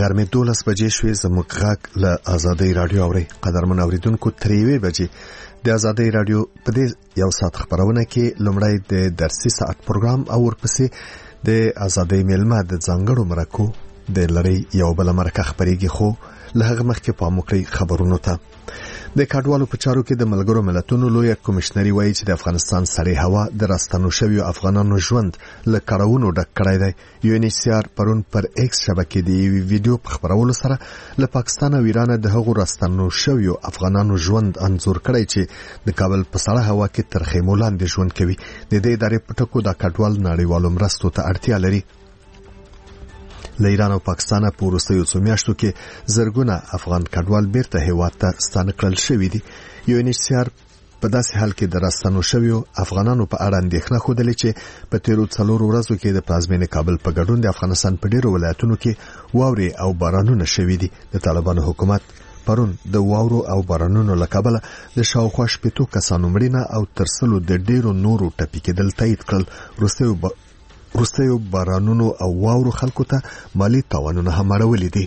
غرمې 12 بجې شوې. زموږ غږ له آزادۍ رادیو اوري. قدرمن اوریدونکو 3 بجې د آزادۍ رادیو په دې یو ساعت خبرونه کې لومړی د درسي ساعت پروګرام او ورپسې د آزادۍ میلمه د ځانګړو مرکو د لړۍ یو بل مرکه خبرېږي. خو له هغه مخکې پام وکړئ خبرونو ته. د کډوالو په چارو کې د ملګرو ملتونو لوی کمشنري وایي چې د افغانستان سړې هوا د راستنو شویو افغانانو ژوند له کړهونو ډک کړی دی. UNHCR پرون پر ایکس شبکې د یوې ویډیو په خبرولو سره له پاکستان او ایران د هغو راستنو شویو افغانانو ژوند انځور کړی چې د کابل په سړه هوا کې تر خیمو لاندې ژوند کوي. د دې ادارې په ټکو د کډوال نړیوالو مرستو ته اړتیا لري. له ایران او پاکستان په وروستیو څو میاشتو کې زرګونه افغان کډوال بیرته هیواد ته ستانه کړل شوي دي. UNHCR په داسې حال کې د راستنو شویو افغانانو په اړه اندېښنه ښودلې چې په تیرو 4 ورځو کې د پلازمینې کابل په ګډون د افغانستان په ډیرو ولایتونو کې واورې او بارانونه شوي دي. د طالبانو حکومت پرون د واورو او بارانونو له کبله د شاوخوا 80 کسانو مړینه او ترسلو د ډیرو نورو ټپي کېدل تایید کړل. وروستیو بارانونو او واورو خلکو ته مالی تاوانونه هم اړولي دي.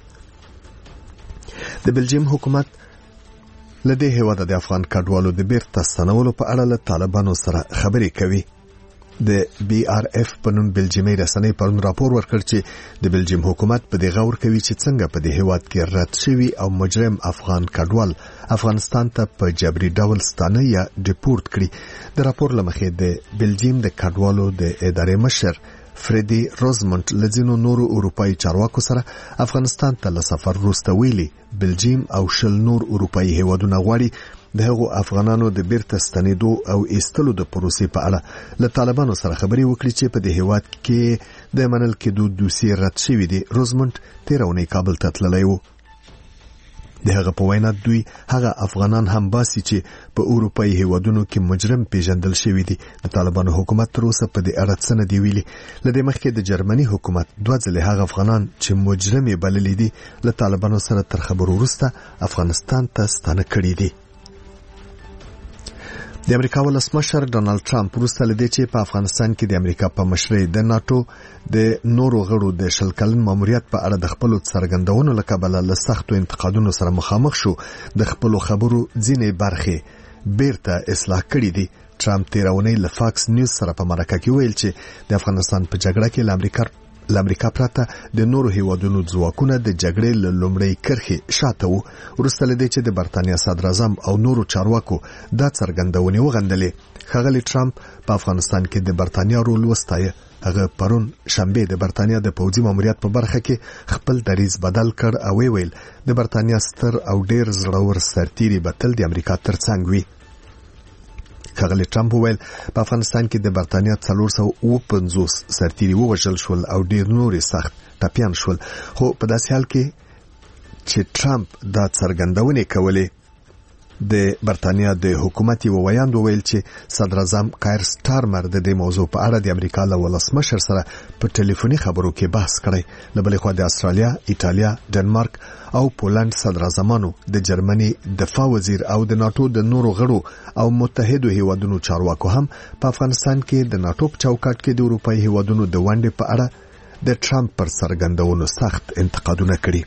د بلجیم حکومت لدې هیواد د افغان کډوالو د بیرته ستنولو په اړه له طالبانو سره خبرې کوي. د BRF په نوم بلجیمي رسنۍ پرون راپور ورکړ چې د بلجیم حکومت په دې غور کوي چې څنګه په دې هیواد کې رد شوی او مجرم افغان کډوال افغانستان ته په جبري ډول ستانه یا ډیپورت کړي. د راپور لمخې د بلجیم د کډوالو د ادارې مشر فریدي روزمونټ لزینو نورو اروپایي چارواکو سره افغانستان ته له سفر وروسته ویلي بلجیم او 20 نور اروپایي هیوادونه غواړي د هغو افغانانو د بیرته ستنېدو او ایستلو د پروسې په اړه له طالبانو سره خبرې وکړي چې په دې هیواد کې د منل کېدو دوسیې رد شوي دي. روزمونټ 13 اونۍ کابل ته تللی و. د هغه په وینا دوی هغه افغانان هم باسي چې په اروپایي هیوادونو کې مجرم پیژندل شوی دي. د طالبانو حکومت تر اوسه په دې اړه څه نه دی ویلي. لدې مخکې د جرمني حکومت 2 ځله هغه افغانان چې مجرم یې بللي دي له طالبانو سره تر خبرو وروسته افغانستان ته ستانه کړي دي. د امریکا ولسمشر ډونالد ټرمپ وروسته لدې چې په افغانستان کې د امریکا په مشرۍ د ناتو د نورو غړو د 20 کلن ماموریت په اړه د خپل څرګندونو له کبله له سختو انتقادونو سره مخامخ شو. د خپل خبرو ځینې برخې بیرته اصلاح کړې دي. ټرمپ 13 اونۍ له فاکس نیوز سره په مرکه کې ویل چې د افغانستان په جګړه کې له امریکا پرته د نورو هیوادونو ځواکونه د جګړې له لومړۍ کرښې شاته وو. وروسته لدې چې د برتانیا صدر اعظم او نورو چارواکو دا څرګندونې وغندلې. ښاغلی ټرمپ په افغانستان کې د برتانیا رول وستایه. هغه پرون شنبه د برتانیا د پوځي ماموریت په برخه کې خپل دریځ بدل کړ او ویل د برتانیا ستر او ډیر زړور سرتیري به تل د امریکا ترڅنګ وي. ښاغلی ټرمپ ویل په افغانستان کې د برتانیا 450 سرتیري ووژل شول او ډیر نور سخت ټپیان شول. خو په داسې حال کې چې ټرمپ دا څرګندونې کولې د برتانیا د حکومت یو ویاند ویل چې صدر اعظم کایر سټارمر د دې موضوع په اړه د امریکا له ولسمشر سره په ټلیفوني خبرو کې بحث کړی. له بلې خوا د استرالیا، ایټالیا، ډنمارک او پولند صدر اعظمانو د جرمني دفاع وزیر او د ناتو د نورو غړو او متحدو هیوادونو چارواکو هم په افغانستان کې د ناتو په چوکاټ کې د اروپایي هیوادونو د ونډې په اړه د ټرمپ پر څرګندونو سخت انتقادونه کړي.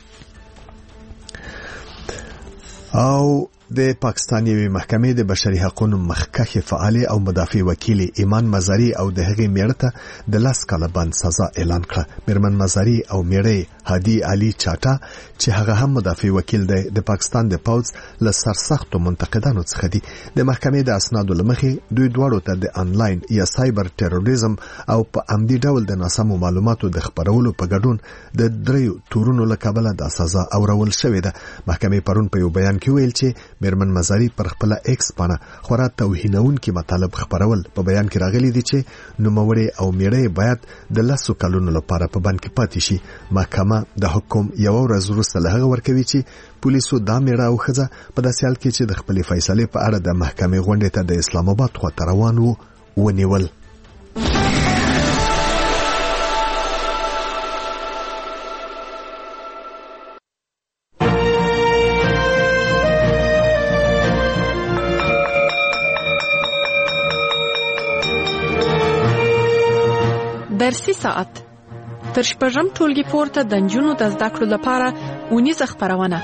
او د پاکستان یوې محکمې د بشري حقوقو مخکښ فعال او مدافع وکیل ایمان مزاری او د هغې میړه ته د 10 کاله بند سزا اعلان کړه. میرمن مزاری او میړه هادي علي چاټا چې هغه هم مدافع وکیل دی د پاکستان د پوځ له سرسختو منتقدانو څخه دي. د محکمې د اسنادو لمخې دوی دواړو ته د انلاین یا سایبر تروریزم او په عمدي ډول د ناسمو معلوماتو د خپرولو په ګډون د 3 تورونو له کبله د سزا اورول شوې ده. محکمې پرون په یو بیان کې ویل چې میرمن مزاری پر خپل ایکس باندې خورا توهینونکي مطالب خبرول. په بیان کې راغلي دي چې نوموړی او میړه باید د 10 کلونو لپاره په بند کې پاتې شي. محکمه د حکم یو ورځ وروسته له هغه ورکوي چې پولیسو دا میړه او ښځه په داسې حال کې چې د خپلې فیصلې په اړه د محکمې غونډې ته د اسلام آباد خواته روان وو ونیول. درسي ساعت تر شپږم ټولګي پورته د نجونو د زده کړو لپاره اونیزه خپرونه.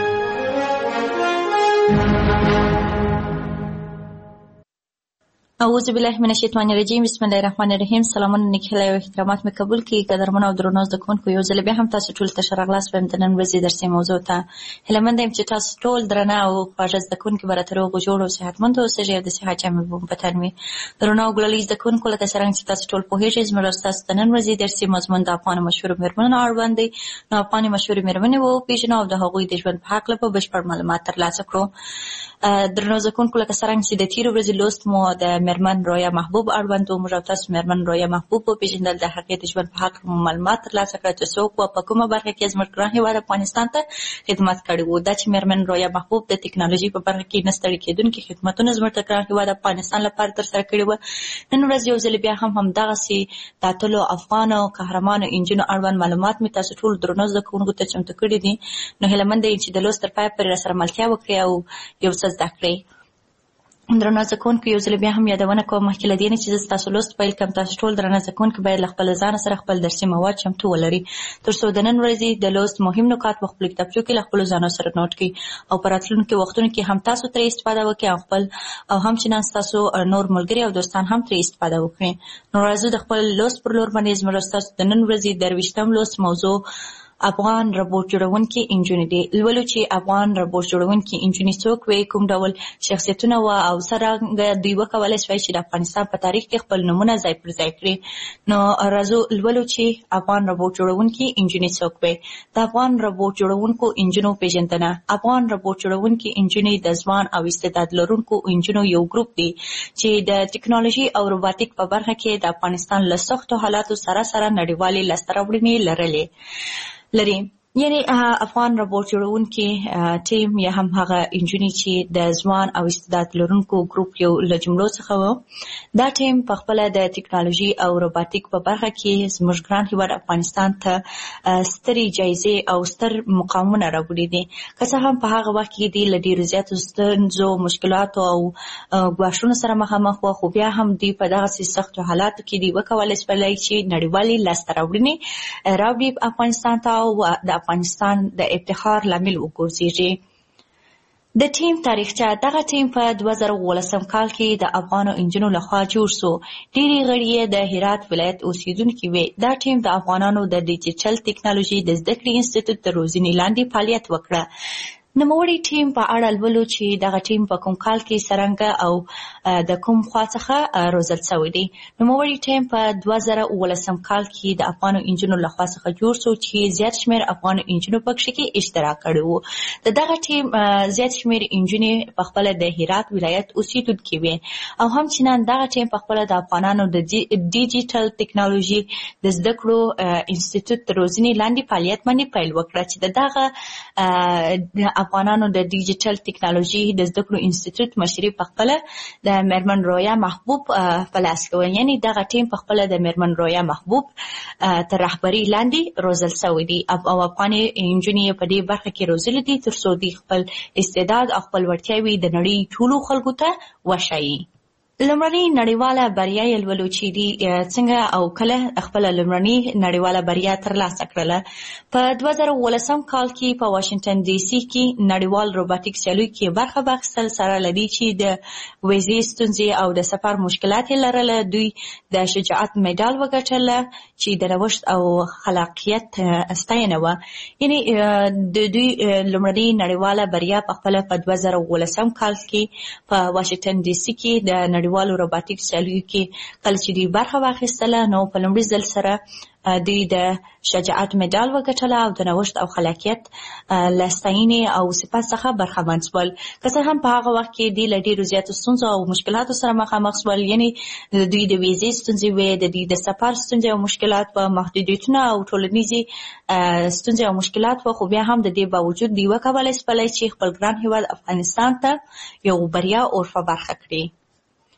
اعوذ بالله من الشیطان الرجیم. بسم الله الرحمن الرحیم. سلامونه نیکهیله او احترامات مې قبول کړئ. قدرمنو او درنو زده کوونکو، یو ځل بیا هم تاسو ټول ته ښه راغلاست وایم د نن ورځې درسي موضوع ته. هیله منده یم چې تاسو ټول درنه او خواږه زده کوونکي به راته روغ جوړ او صحتمند اوسئ او د صحت جامې به مو په تن وي. درنو او ګلالي زده کوونکو، لکه څرنګه چې تاسو ټول پوهېږئ، زموږ ستاسو د نن ورځې درسي مضمون د افغانو مشهورو مېرمنو اړوند دی. نو افغاني مشهورې مېرمنې وپېژنو او د هغوی د ژوند په هکله به بشپړ معلومات ترلاسه کړو. درنو زده کوونکو، لکه څرنګه چې د تېرې ورځې لوست مو د مېرمن رویا محبوب اړوند و، موږ او تاسو مېرمن رویا محبوب وپېژندل، د هغې د ژوند په هکله مو معلومات ترلاسه کړه چې څوک وه، په کومه برخه کې زموږ ګران هېواد افغانستان ته خدمت کړی و. دا چې مېرمن رویا محبوب د ټکنالوژي په برخه کې نه ستړي کېدونکي خدمتونه زموږ د ګران هېواد افغانستان لپاره ترسره کړي وه. نن ورځ یو ځل بیا هم همدغسې د اتلو افغانو قهرمانو نجونو اړوند معلومات مې تاسو ټول درنو زده کوونکو ته چمتو کړي دي. نو هیله منده یم چې د لوست تر پایه پورې راسره ملتیا وکړئ او یو څه زده کړئ. درنو زده کوونکو، یو ځل بیا هم یادونه کوم مخکې له دې نه چې زه ستاسو لوست پیل کړم، تاسو ټول درنه زده کوونکي باید له خپل ځانه سره خپل درسي مواد چمتو ولرئ، تر څو د نن ورځې د لوست مهم نکات په خپلو کتابچو کې له خپلو ځانو سره نوټ کړئ او په راتلونکي وختونو کې هم تاسو ترې استفاده وکړئ او خپل او همچنان ستاسو نور ملګري او دوستان هم ترې استفاده وکړي. نو راځو د خپل لوست پر لور باندې. زموږ ستاسو د نن ورځې 23 لوست موضوع افغان روبوټ جوړونکي انجونې دي. لولو چې افغان روبوټ جوړونکي انجونې څوک وي، کوم ډول شخصیتونه وه او څرنګه دوی وکولی شوی چې د افغانستان په تاریخ کې خپل نومونه ځای پر ځای کړي. نو راځو لولو چې افغان روبوټ جوړونکي انجونې څوک وي. د افغان روبوټ جوړونکو انجونو پیژندنه. افغان روبوټ جوړونکي انجونې د ځوان او استعداد لرونکو انجونو یو ګروپ دی چې د ټکنالوژي او روباټیک په برخه کې د افغانستان له سختو حالاتو سره سره نړیوالې لاسته راوړنې لري. یعنی افغان روبوټ جوړونکي ټیم یا هم هغه انجونې چې د ځوان او استعداد لرونکو ګروپ یو له جملو څخه و. دا ټیم په خپله د ټکنالوژي او روباټیک په برخه کې زموږ ګران هېواد افغانستان ته سترې جایزې او ستر مقامونه راوړي دي. که څه هم په هغه وخت کې دوی له ډېرو زیاتو ستونزو، مشکلاتو او ګواښونو سره مخامخ وه، خو بیا هم دوی په دغسې سختو حالاتو کې دوی وکولی شولی چې نړیوالې لاسته راوړنې راوړي افغانستان ته او د افغانستان د افتخار لامل وګرځېږي. د ټیم تاریخچه. دغه ټیم په 2018 کال کې د افغانو انجونو لخوا جوړ شو. ډېرې غړي یې د هرات ولایت اوسېدونکي وې. دا ټیم د افغانانو د ډیجیټل ټکنالوژي د زده کړې انسټیټیوټ د روزنې لاندې فعالیت وکړه. نوموړي ټیم په اړه لولو چې دغه ټیم په کوم کال کې څرنګه او د کوم خوا څخه روزل شوی دی. نوموړي ټیم په 2018 کال کې د افغانو انجونو لخوا څخه جوړ شو چې زیات شمېر افغانو انجونو پکښې کې اشتراک کړی و. د دغه ټیم زیات شمېر انجونې په خپله د هرات ولایت اوسېدونکي وې او همچنان دغه ټیم په خپله د افغانانو د ډیجیټل ټکنالوژي د زده کړو انسټیټیوټ د روزنې لاندې فعالیت باندې پیل وکړه چې د دغه افغانانو د ډیجیټل ټکنالوژي د زده کړو انسټیټیوټ مشري په خپله د مېرمن رویا محبوب په لاس کې و. یعنې دغه ټیم په خپله د مېرمن رویا محبوب تر رهبرۍ لاندې روزل شوی دی او افغانې نجونې یې په دې برخه کې روزلي دي تر څو دوی خپل استعداد او خپل وړتیاوې د نړۍ ټولو خلکو ته وښایي. لومړنۍ نړیواله بریا یې لولو چې دوی څنګه او کله خپله لومړنۍ نړیواله بریا ترلاسه کړله. په 2018 کال کې په واشنګټن ډي سي کې نړیوال روباټیک سیالیو کې برخه واخیستل. سره له دې چې د ویزې ستونزې او د سفر مشکلات یې لرله، دوی د شجاعت مډال وګټله چې د نوښت او خلاقیت ستاینه وه. یعنې د دوی لومړنۍ نړیواله بریا په خپله په 2018 کال کې په واشنګټن ډي سي کې د نړیوالو روباټیک سیالیو کې کله چې دوی برخه واخیستله، نو په لومړي ځل سره دوی د شجاعت مډال وګټله او د نوښت او خلاقیت له ستاینې او صفت څخه برخمن شول. که څه هم په هغه وخت کې دوی له ډېرو زیاتو ستونزو او مشکلاتو سره مخامخ شول. یعنې دوی د ویزې ستونزې وې، د دوی د سفر ستونزې او مشکلات وه، محدودیتونه او ټولنیزې ستونزې او مشکلات وه، خو بیا هم د دې باوجود دوی وکولی شولی چې خپل ګران هېواد افغانستان ته یو بریا اور په برخه کړي.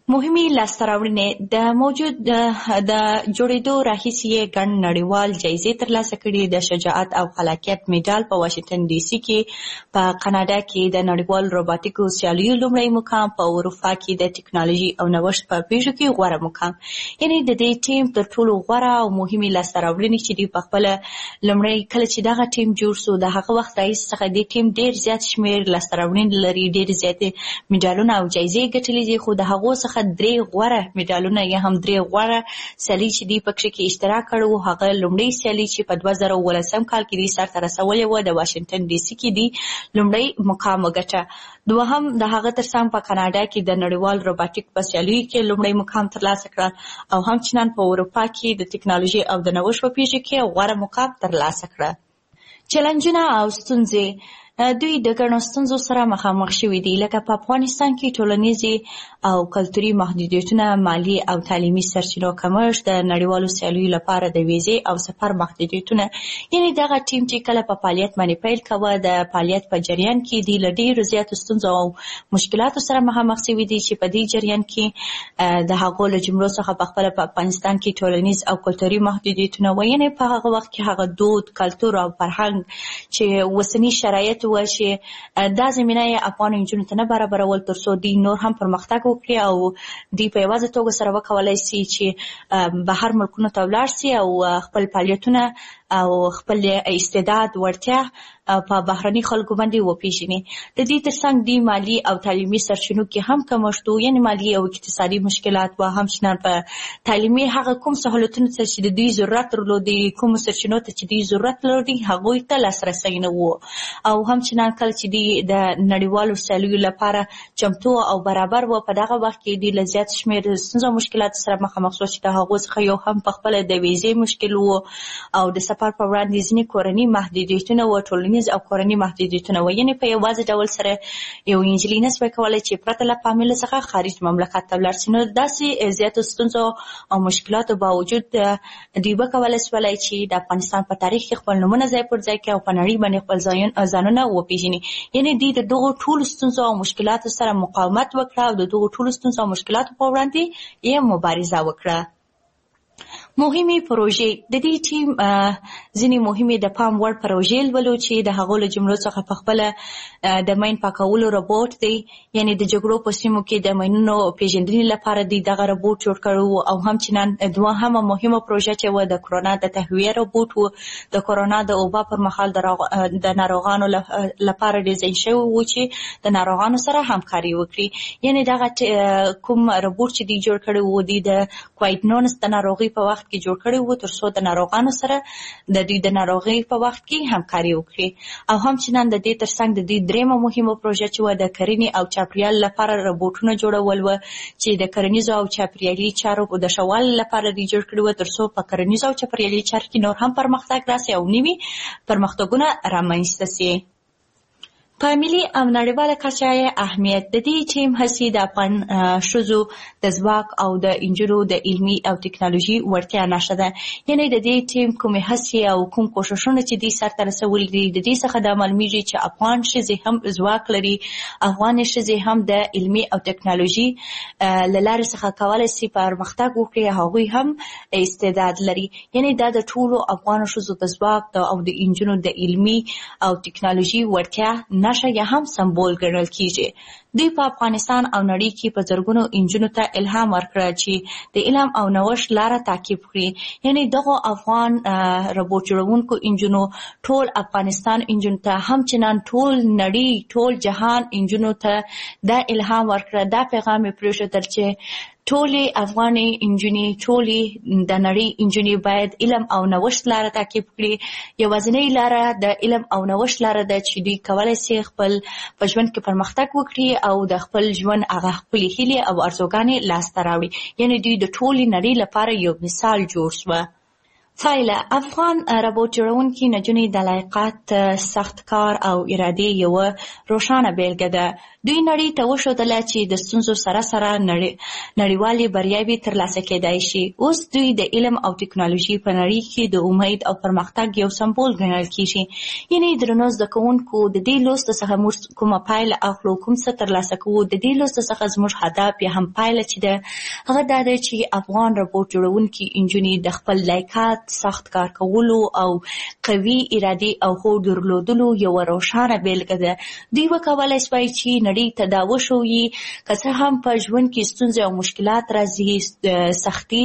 مهمې لاسته راوړنې د موجود د جوړېدو راهیسې ګڼ نړیوال جایزې ترلاسه کړي. د شجاعت او خلاقیت میډال په واشنګټن ډي سي کې، په کاناډا کې د نړیوال روباټیکو سیالیو لومړی مقام، په اروپا کې د ټکنالوژي او نوښت په پیښو کې غوره مقام. یعنې د دې ټیم تر ټولو غوره او مهمې لاسته راوړنې چې دی په خپله لومړی کله چې دغه ټیم جوړ سو، د هغه وخت راهیسې څخه دې ټیم ډېر زیات شمېر لاسته راوړنې لري، ډېر زیاتې میډالونه او جایزې ګټلې دي. خو د هغو څخه درې غوره میډالونه یا هم درې غوره سیالۍ چې دی پکې کې اشتراک کړی و. هغه لومړی سیالي چې په 2018 کال کې دی سرته رسولې وه، د واشنګټن ډي سي کې دی لومړی مقام وګټه. دوهم د هغه ترڅنګ په کاناډا کې د نړیوال روباټیک په سیالیو کې لومړی مقام ترلاسه کړ او همچنان په اروپا کې د ټکنالوژي او د نوښت په پیښو کې غوره مقام ترلاسه کړ. چیلنجونه او ستونزې دوی د ګڼو ستونزو سره مخامخ شوي دي، لکه په افغانستان کې ټولنیزې او کلتوري محدودیتونه، مالي او تعلیمي سرچینو کمښت، د نړیوالو سیالیو لپاره د ویزې او سفر محدودیتونه. یعنې دغه ټیم چې کله په فعالیت باندې پیل کوه، د فعالیت په جریان کې دی له ډېرو زیاتو ستونزو او مشکلاتو سره مخامخ شوي دي چې په دې جریان کې د هغو له جملو څخه په خپله په افغانستان کې ټولنیز او کلتوري محدودیتونه وو. یعنې په هغه وخت کې هغه دود، کلتور او فرهنګ چې اوسني شرایط و چې دا زمینه یې افغان نجونو ته نه برابرول تر څو دوی نور هم پرمختګ وکړي او دوی په یوازې توګه سره وکولی سي چې بهر ملکونو ته ولاړ سي او خپل فعالیتونه او خپل استعداد وړتیا په بهرني خلکو باندې وپیژني. د دې ترڅنګ دوی مالي او تعلیمي سرچینو کې هم کمښت و، یعنې مالي او اقتصادي مشکلات و. همچنان په تعلیمي هغه کوم سهولتونو ته چې د دوی ضرورت درلودي، کومو سرچینو ته چې دوی ضرورت لري، هغوی ته لاسرسی نه و. او همچنان کله چې دوی د نړیوالو سیالیو لپاره چمتو او برابر و، په دغه وخت کې دوی له زیات شمېر ستونزو او مشکلاتو سره مخامخ شو چې د هغو څخه یو هم په خپله د ویزې مشکل و او د سفر په وړاندې ځینې کورني محدودیتونه و، ټولنیز او کورني محدودیتونه و. یعنې په یوازې ډول سره یو نجلۍ نشوی کولی چې پرته له فامیل څخه خارج مملکت ته ولاړ سي. نو داسې زیاتو ستونزو او مشکلاتو باوجود دوی وکولی شولی چې د افغانستان په تاریخ کې خپل نومونه ځای پر ځای کړي او په نړۍ باندې خپل ځانونه وپیژني. یعنې دوی د دغو ټولو ستونزو او مشکلاتو سره مقاومت وکړه او د دغو ټولو ستونزو او مشکلاتو په وړاندې یې مبارزه وکړه. مهمې پروژې د دې ټیم ځینې مهمې د پام وړ پروژې لولو چې د هغو له جملو څخه په خپله د مین پاکولو روبوټ دی، یعنې د جګړو په سیمو کې د مینونو پیژندنې لپاره دی دغه روبوټ جوړ کړی او همچنان دوهمه مهمه پروژه چې وه د کرونا د تهویه روبوټ و. د کرونا د وبا پر مهال د ناروغانو لپاره ډیزاین شوی و چې د ناروغانو سره همکاري وکړي. یعنې دغه کوم روبوټ چې دی جوړ کړی و دی د کوویډ 19 د ناروغۍ په وخت کې جوړ کړی و تر څو د ناروغانو سره د دوی د ناروغۍ په وخت کې همکاري وکړي. او همچنان د دې ترڅنګ د دې درېیمه مهمه پروژه چې وه د کرنې او چاپیریال لپاره روبوټونه جوړول وه چې د کرنیزو او چاپیریالي چارو د ښه والي لپاره دوی جوړ کړي وه تر څو په کرنیزو او چاپیریالي چارو کې نور هم پرمختګ راسي او نوي پرمختګونه رامنځته سي. په ملي او نړیواله کچه یې اهمیت د دې ټیم هڅې د افغان ښځو د ځواک او د نجونو د علمي او ټکنالوژي وړتیا نښه ده. یعنې د دې ټیم کومې هڅې او کوم کوښښونه چې دوی سرته رسولي دي، د دې څخه دا معلومیږي چې افغان ښځې هم ځواک لري، افغانې ښځې هم د علمي او ټکنالوژي له لارې څخه کولی سي پرمختګ وکړي، هغوی هم استعداد لري. یعنې دا د ټولو افغانو ښځو د ځواک او د نجونو د علمي او ټکنالوژي وړتیا نښه یا هم سمبول ګڼل کیږي. دوی په افغانستان او نړۍ کې په زرګونو نجونو ته الهام ورکړه چې د علم او نوښت لاره تعقیب کړي. یعنې دغو افغان روبوټ جوړونکو نجونو ټول افغانستان نجونو ته، همچنان ټول نړۍ، ټول جهان نجونو ته دا الهام ورکړه، دا پیغام یې پرېښودل چې ټولې افغانې نجونې، ټولې د نړۍ نجونې باید علم او نوښت لاره تعقیب کړي. یوازینۍ لاره د علم او نوښت لاره ده چې دوی کولی سي خپل په ژوند کې پرمختګ وکړي او د خپل ژوند هغه خپلې هیلې او ارزوګانې لاسته راوړي. یعنې دوی د ټولې نړۍ لپاره یو مثال جوړ شوه. پایله: افغان روبوټ جوړونکي نجونې د لیاقت، سخت کار او ارادې یوه روښانه بیلګه ده. دوی نړۍ ته وښودله چې د ستونزو سره سره نړیوالې بریاوې ترلاسه کېدای شي. اوس دوی د علم او ټکنالوژي په نړۍ کې د امید او پرمختګ یو سمبول ګڼل کېږي. یعنې درنو زده کوونکو د دې لوست څخه موږ کومه پایله اخلو، کوم څه ترلاسه کوو. د دې لوست څخه زموږ هدف یا هم پایله چې ده هغه دا ده چې افغان روبوټ جوړونکي انجونې د خپل لایقت، سخت کار کولو او قوي ارادې او هوډ درلودلو یو روښانه بیلګه ده. دوی وکولای شوای چې نړۍ ته دا وښوي که څه هم په ژوند کې ستونزې او مشکلات راځي، سختي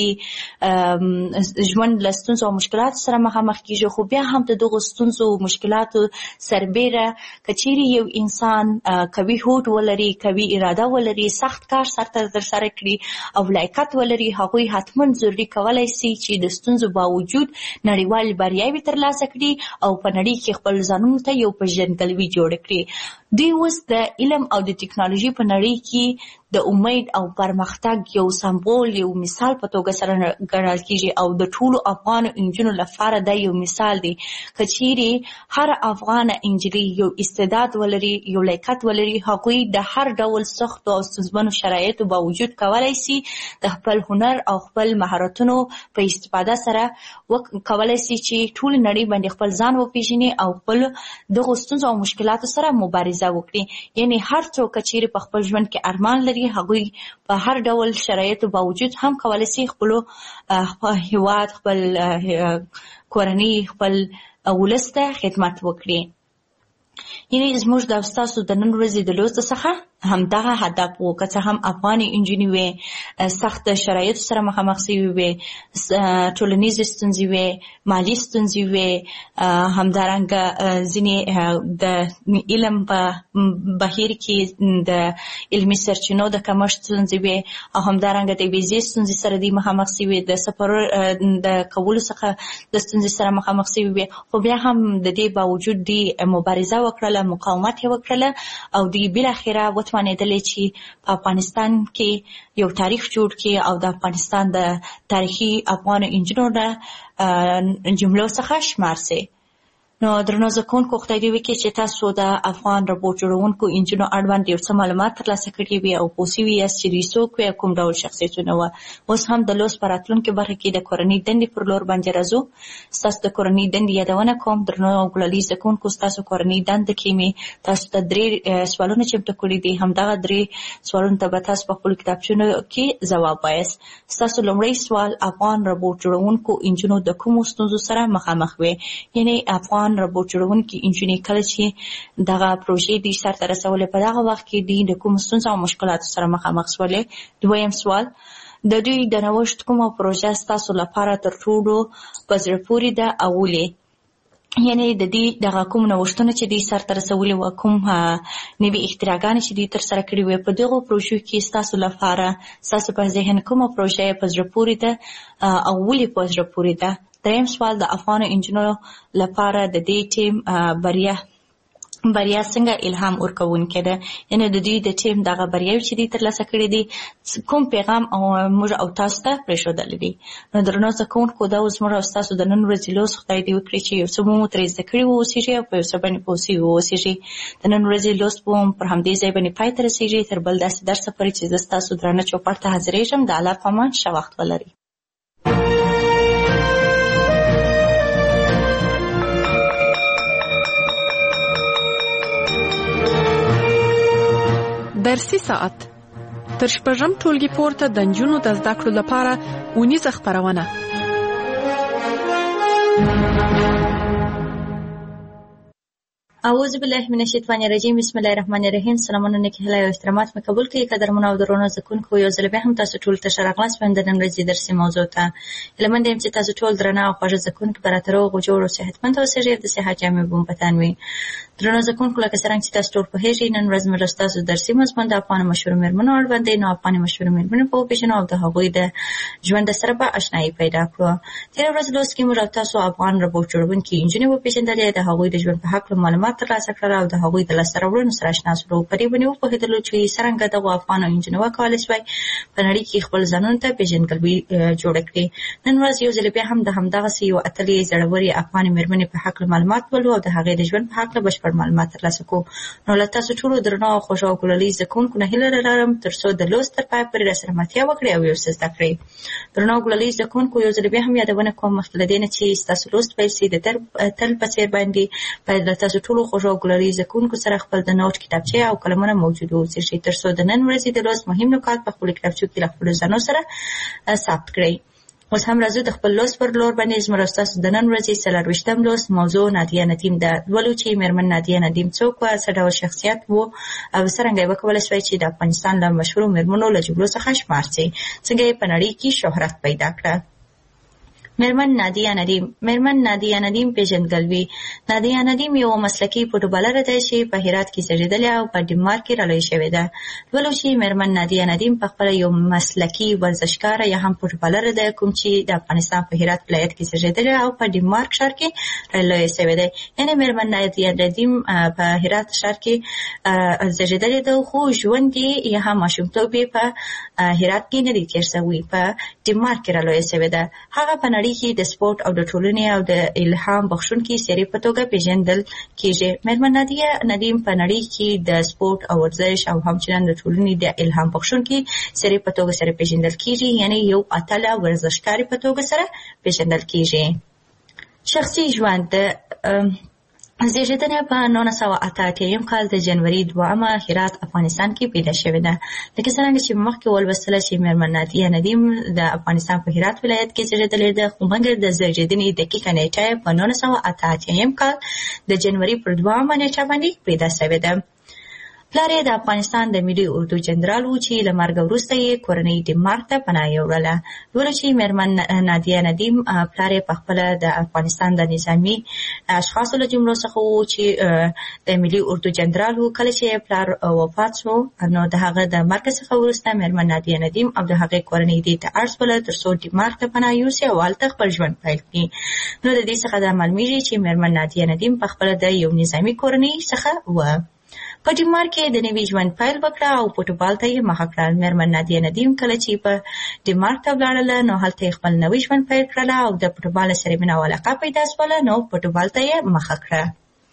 راځي، ژوند له ستونزو او مشکلاتو سره مخامخ کېږي، خو بیا هم د دغو ستونزو او مشکلاتو سربیره که چیرې یو انسان قوي هوډ ولري، قوي اراده ولري، سخت کار سرته ترسره کړي او لایقت ولري، هغوی حتما ضروري کولی شي چې د ستونزو باوجود نړیوال بریاوې ترلاسه کړي او په نړۍ کې خپل ځانونو ته یو پیژندګلوي جوړه کړي. دوی اوس د علم او د ټکنالوژي په نړۍ کې د امید او پرمختګ یو سمبول، یو مثال په توګه سره ګڼل کېږي او د ټولو افغانو انجونو لپاره دا یو مثال دی. که چیرې هر افغانه انجلۍ یو استعداد ولري، یو لایقت ولري، هغوی د هر ډول سختو او ستونزمنو شرایطو باوجود کولی شي د خپل هنر او خپل مهارتونو په استفاده سره کولی شي چې ټول نړۍ باندې خپل ځان وپېژني او خپل دغو ستونزو او مشکلاتو سره مبارزه وکړي. یعنی هر څوک چې په خپل ژوند کې ارمان لري، هغوی په هر ډول شرایطو باوجود هم کولی شي خپل هیواد، خپل کورنۍ، خپل ولس ته خدمت وکړي. یعنی زموږ د ستاسو د نن ورځې د لوست څخه همدغه هدف و. که څه هم افغانې انجونې وې سخت شرایطو سره مخامخ شوې وې، ټولنیزې ستونزې وې، مالي ستونزې وې، همدارنګه ځینې د علم په بهیر کې د علمي سرچینو د کمښت ستونزې وې او همدارنګه د ویزې ستونزې سره دوی مخامخ شوې، د سفر د کولو څخه د ستونزې سره مخامخ شوې وې، خو بیا هم د دې باوجود دوی مبارزه وکړله، مقاومت یې وکړله او دوی بالاخره وتوانېدلې چې په افغانستان کې یو تاریخ جوړ کړي او د افغانستان د تاریخي افغانو انجونو د جملو څخه شمار سي. نو درنو زده کوونکو، خدای دې وکړي چې تاسو د افغان روبوټ جوړونکو انجونو اړوند یو څه معلومات ترلاسه کړي وي او پوه شوي یاست چې دوی څوک وي او کوم ډول شخصیتونه وه. اوس هم د لوست په راتلونکې برخه کې د کورنۍ دندې پر لور باندې راځو. ستاسو د کورنۍ دندې یادونه کوم. درنو او ګلالي زده کوونکو، ستاسو کورنۍ دنده کې مې تاسو ته 3 سوالونه چمتو کړي دي. همدغه 3 سوالونو ته به تاسو په خپلو کتابچونو کې ځواب وایاست. ستاسو لومړی سوال: افغان روبوټ جوړونکو انجونو د کومو ستونزو سره مخامخ وي؟ یعنې افغان روبوټ جوړونکي انجونې کله چې دغه پروژې دوی سرته رسولې، په دغه وخت کې دوی د کومو ستونزو او مشکلاتو سره مخامخ شولې. دویم سوال: د دوی د نوښت کومه پروژه ستاسو لپاره تر ټولو په زړه پورې ده او ولې؟ یعنې د دې دغه کوم نوښتونه چې دوی سرته رسولي وه، کوم نوي اختراعګانې چې دوی ترسره کړي وې، په دغو پروژو کې ستاسو لپاره ستاسو په ذهن کومه پروژه په زړه پورې ده او ولې په زړه پورې ده؟ دریم سوال: د افغانو انجونو لپاره د دې ټیم بریا څنګه الهام ورکوونکې ده؟ یعنې د دوی د ټیم دغه بریاوې چې دوی ترلاسه کړي دي کوم پیغام موږ او تاسو ته پرېښودلی دي؟ نو درنو زده کوونکو، دا اوس موږ او ستاسو د نن ورځې لوست خدای دې وکړي چې یو څه مو ترې زده کړي واوسېږي او په یو څه باندې پوه شوي واوسېږي. د نن ورځې لوست به هم پر همدې ځای باندې پای ته رسېږي. تر بل داسې درسه پورې چې زه ستاسو درانه چوپړ ته حاضرېږم، د الله په امان ښه وخت ولرئ. درسي ساعت تر شپږم ټولګي پورته د نجونو د زده کړو لپاره اونیزه خپرونه. اعوذ بالله من الشیطان الرجیم. بسم الله الرحمن الرحیم. سلامونه، نیکي هیله او احترامات مې قبول کړئ. قدرمنو او درنو زده کوونکو، یو ځل بیا هم تاسو ټول ته ښه راغلاست په د نن ورځې درسي موضوع ته. هیله مند یم چې تاسو ټول درانه او خوږه زده کوونکي به راته روغ جوړ او صحتمند اوسئ، د صحت جامې به مو په تن وي. درنو زده کوونکو، لکه څرنګه چې تاسو ټول پوهېږئ، نن ورځ موږ ستاسو درسي مضمون د افغانو مشهورو مېرمنو اړوند دی. نو افغانې مشهورو مېرمنې به وپېژنو او د هغوی د ژوند سره به اشنایي پیدا کړو. تېره ورځ لوست کې موږ او تاسو افغان روبوټ جوړونکي انجونې وپېژندلې، د هغوی د ژوند په هکله معلومات معلومات ترلاسه کړل او د هغوی د لاسته راوړنو سره اشنا شو. په دې باندې وپوهېدلو چې څرنګه دغو افغان انجونو وکولی شوای په نړۍ کې خپل ځانونو ته پیژندګلوي جوړه کړي. نن ورځ یو ځل بیا هم د همدغسې یو اتلې زړورې افغانې مېرمنې په هکله معلومات ولرو او د هغې د ژوند په هکله بشپړ معلومات ترلاسه کړو. نو له تاسو ټولو درنو او خوږو او ګلالي زده کوونکو نه هیله لرم تر څو د لوست تر پایه پورې راسره ملتیا وکړئ او یو څه زده کړئ. درنو او ګلالي زده کوونکو یو ځل بیا هم یادونه کوم مخکې له دې نه چې ستاسو لوست پیل سي د تل په څېر باندې باید له تاسو ټولو خوږو او ګلالي زده کوونکو سره خپل د نوټ کتابچې او قلمونه موجود واوسي تر څو د نن ورځې د لوست مهم نکات په خپلو کتابچو کې له خپلو ځانو سره ثبت کړئ. اوس هم راځو د خپل لوست پر لور باندې زموږ ستاسو د نن ورځې 24 لوست موضوع نادیه ندیم ده. ولو چې مېرمن نادیه ندیم څوک وه، څه ډول شخصیت و او څرنګه یې وکولی شوی چې د افغانستان له مشهورو مېرمنو له جګړو څخه شمار شي، څنګه یې په نړۍ کې شهرت پیدا کړه. مېرمن نادیه ندیم پیژندګلوي. نادیه ندیم یو مسلکي فوټبالره ده چې په هرات کې زیږېدلې او په ډنمارک کې رالویه شوې ده. ولو چې مېرمن نادیه ندیم پخپله یو مسلکي ورزشکاره یا هم فوټبالره ده کوم چې د افغانستان په هرات ولایت کې زیږېدلې او په ډنمارک ښار کې رالویه شوې ده. یعنې مېرمن نادیه ندیم په هرات ښار کې زیږېدلې ده، خو ژوند یې یا هم ماشومتوب یې په هرات کې نه دی تېر شوی، په ډنمارک کې رالویه شوې ده. هغه په نړۍ کې د سپورت او د ټولنې او د الهام بخښونکي څېرې په توګه پیژندل کېږي. مېرمن نادیه ندیم په نړۍ کې د سپورت او ورزش او همچنان د ټولنې د الهام بخښونکي څېرې په توګه سره پیژندل کېږي، یعنې یو اتله ورزشکارې په توګه سره پیژندل کېږي. شخصي ژوند زیږېدنه په 1988 کال د جنوري 2 هرات افغانستان کې پیدا شوې ده. لکه څرنګه چې مخکې ولوستله چې مېرمن نادیه ندیم د افغانستان په هرات ولایت کې زیږېدلې ده، خو مګر د زیږېدنې دقیقه نیټه په 1988 کال د جنوري پر 2 نیټه باندې پیدا شوې ده. پلار یې د افغانستان د ملي اردو جنرال و چې له مرګ وروسته یې کورنۍ ډنمارک ته پناه یوړله. ولو چې مېرمن نادیه ندیم پلار یې پخپله د افغانستان د نظامي اشخاصو له جملو څخه و چې د ملي اردو جنرال و. کله چې پلار وفات شو نو د هغه د مرګ څخه وروسته مېرمن نادیه ندیم او د هغې کورنۍ دې ته اړ شوله تر څو ډنمارک ته پناه یوسي او هلته خپل ژوند پیل کړي. نو د دې څخه دا معلومیږي چې مېرمن نادیه ندیم پخپله د یو نظامي کورنۍ څخه وه. په ډنمارک کې د نوي ژوند پیل وکړه او فوټبال ته یې مخه کړه. مېرمن نادیه ندیم کله چې په ډنمارک ته ولاړله نو هلته یې خپل نوی ژوند پیل کړله او د فوټبال سره مینه او علاقه پیدا شوله، نو فوټبال ته یې مخه کړه.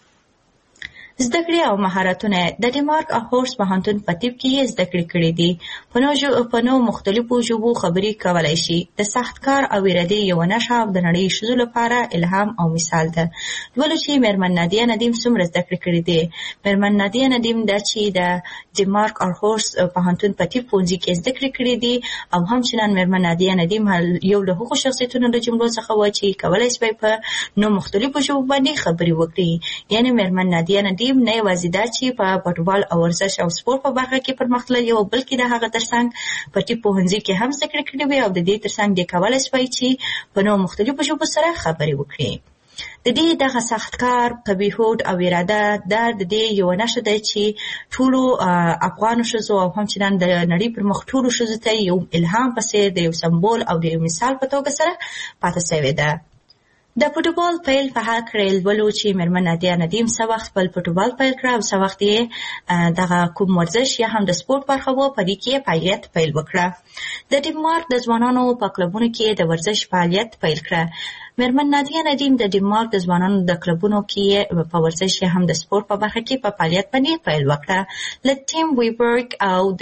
زده کړې او مهارتونه د ډنمارک هورس پوهنتون په طب کې یې زده کړې کړې دي. په نو مختلفو ژبو خبرې کولی شي. د سخت کار او ارادې یوه نښه او د نړۍ ښځو لپاره الهام او مثال ده. ولو چې مېرمن نادیه ندیم څومره زده کړې کړې دي. مېرمن نادیه ندیم ده چې د ډنمارک هورس پوهنتون په طب پوهنځي کې زده کړې کړې دي او همچنان مېرمن نادیه ندیم یو له هغو شخصیتونو له جملو څخه وه چې کولی شوی په نو مختلفو ژبو باندې خبرې وکړي. یعنې مېرمن نادیه ندیم نه یوازې دا چې په فوټبال او ورزش او سپورت په برخه کې پرمختللې وه، بلکې د هغه ترڅنګ په طب پوهنځي کې هم زده کړې کړې وې او د دې ترڅنګ دې کولی شوی چې په نو مختلفو ژبو سره خبرې وکړي. د دې دغه سخت کار، قوي هوډ او اراده دا د دې یوه نښه ده چې ټولو افغانو ښځو او همچنان د نړۍ پر مخ ټولو ښځو ته یو الهام په څېر د یو سمبول او د یو مثال په توګه سره پاتې شوې ده. د فوټبال پیل په هکله ولو چې مېرمن نادیه ندیم څه وخت خپل فوټبال پیل کړه او څه وخت یې دغه کوم ورزش یا هم د سپورت برخه وه، په دې کې یې فعالیت پیل وکړه. د ډنمارک د ځوانانو په کلبونو کې د ورزش فعالیت پیل کړه. مېرمن نادیه ندیم د ډنمارک د ځوانانو د کلبونو کې په ورزش یا هم د سپورت په برخه کې په فعالیت باندې پیل وکړه. له ټیم ویبرګ او د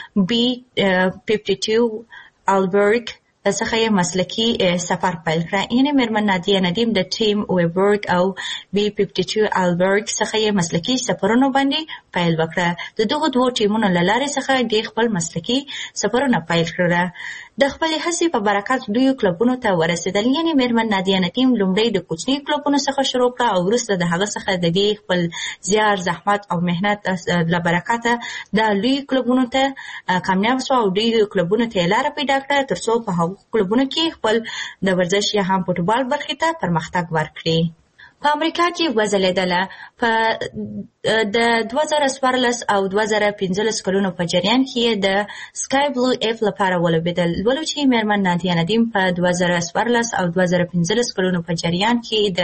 B52 البرګ څخه یې مسلکي سفر پیل کړه. یعنې مېرمن نادیه ندیم د ټیم ویبرګ او B52 البرګ څخه یې مسلکي سفرونو باندې پیل وکړه. د دغو دوو ټیمونو له لارې څخه دې خپل مسلکي سفرونه پیل کړه. د خپلې هڅې په برکت لویو کلبونو ته ورسېدل. یعنې مېرمن نادیه ندیم لومړی د کوچنیو کلبونو څخه شروع کړه او وروسته د هغه څخه د دې خپل زیار، زحمت او محنت له برکته د لویو کلبونو ته کامیاب شوه او ډېرو کلبونو ته یې لاره پیدا کړه تر څو په هغو کلبونو کې خپل د ورزش یا هم فوټبال برخې ته پرمختګ ورکړي. په امریکا کې وځلېدله. په د 2014 او 2015 کلونو په جریان کې د سکای بلو اف لپاره ولوبېدل. ولو چې میرمن نادیه ندیم په 2014 او 2015 کلونو په جریان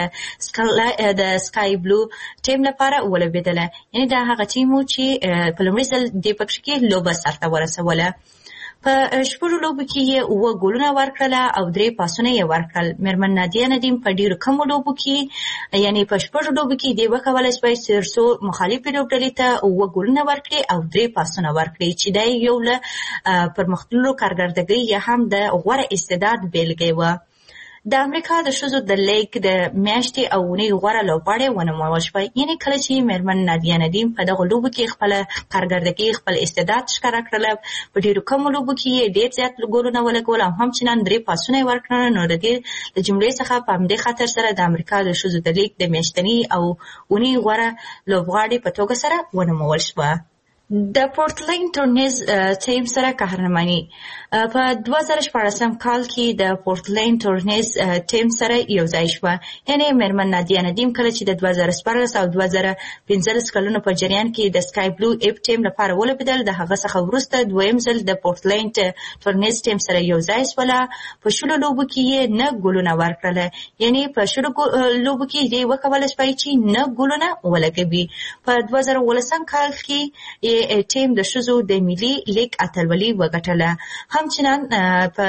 کې د سکای بلو ټیم لپاره ولوبېدله، یعنی دا هغه ټیم و چې په لومړي ځل دې پکښ کې لوبه سرته ورسوله. په شپږو لوبو کې یې 7 ګولونه ورکړله او 3 پاسونه یې ورکړل. میرمن نادیه ندیم په ډېرو کمو لوبو کې، یعنی په شپږو لوبو کې دې وکولی شوی تر څو مخالفې لوبډلې ته 7 ګولونه ورکړي او 3 پاسونه ورکړي، چې دا یو له پرمختللو کارګردګۍ یا هم د غوره استعداد بیلګې وه. د امریکا د ښځو د لیګ د میاشتې او اونۍ غوره لوبغاړې ونومول شوه، یعنې کله چې میرمن نادیه ندیم په دغو لوبو کې خپله کارګردګي خپل استعداد ښکاره کړله، په ډېرو کمو لوبو کې یې ډېر زیات ګولونه ولګول او همچنان 3 پاسونه یې ورکړل. نو د دې له جملې څخه په همدې خاطر سره د امریکا د ښځو د لیګ د میاشتني او اونۍ غوره لوبغاړې په توګه سره ونومول شوه. د پورټلینډ ټورنیز ټیم سره قهرماني. په 2014 کال کې د پورټلینډ ټورنیز ټیم سره یو ځای شوه، یعنی میرمن نادیه ندیم کله چې د 2014 او 2015 کلونو په جریان کې د سکای بلو اپ ټیم لپاره ولوبېدل، د هغه څخه وروسته دویم ځل د پورټلینډ ټورنیز ټیم سره یو ځای شوله. په 16 لوبو کې یې 9 ګولونه ورکړل، یعنی په 16 لوبو کې دې وکولی شوی چې 9 ګولونه ولګوي. په 2018 کال کې ټیم د ښځو د ملي لیګ اتلولي وګټله. همچنان په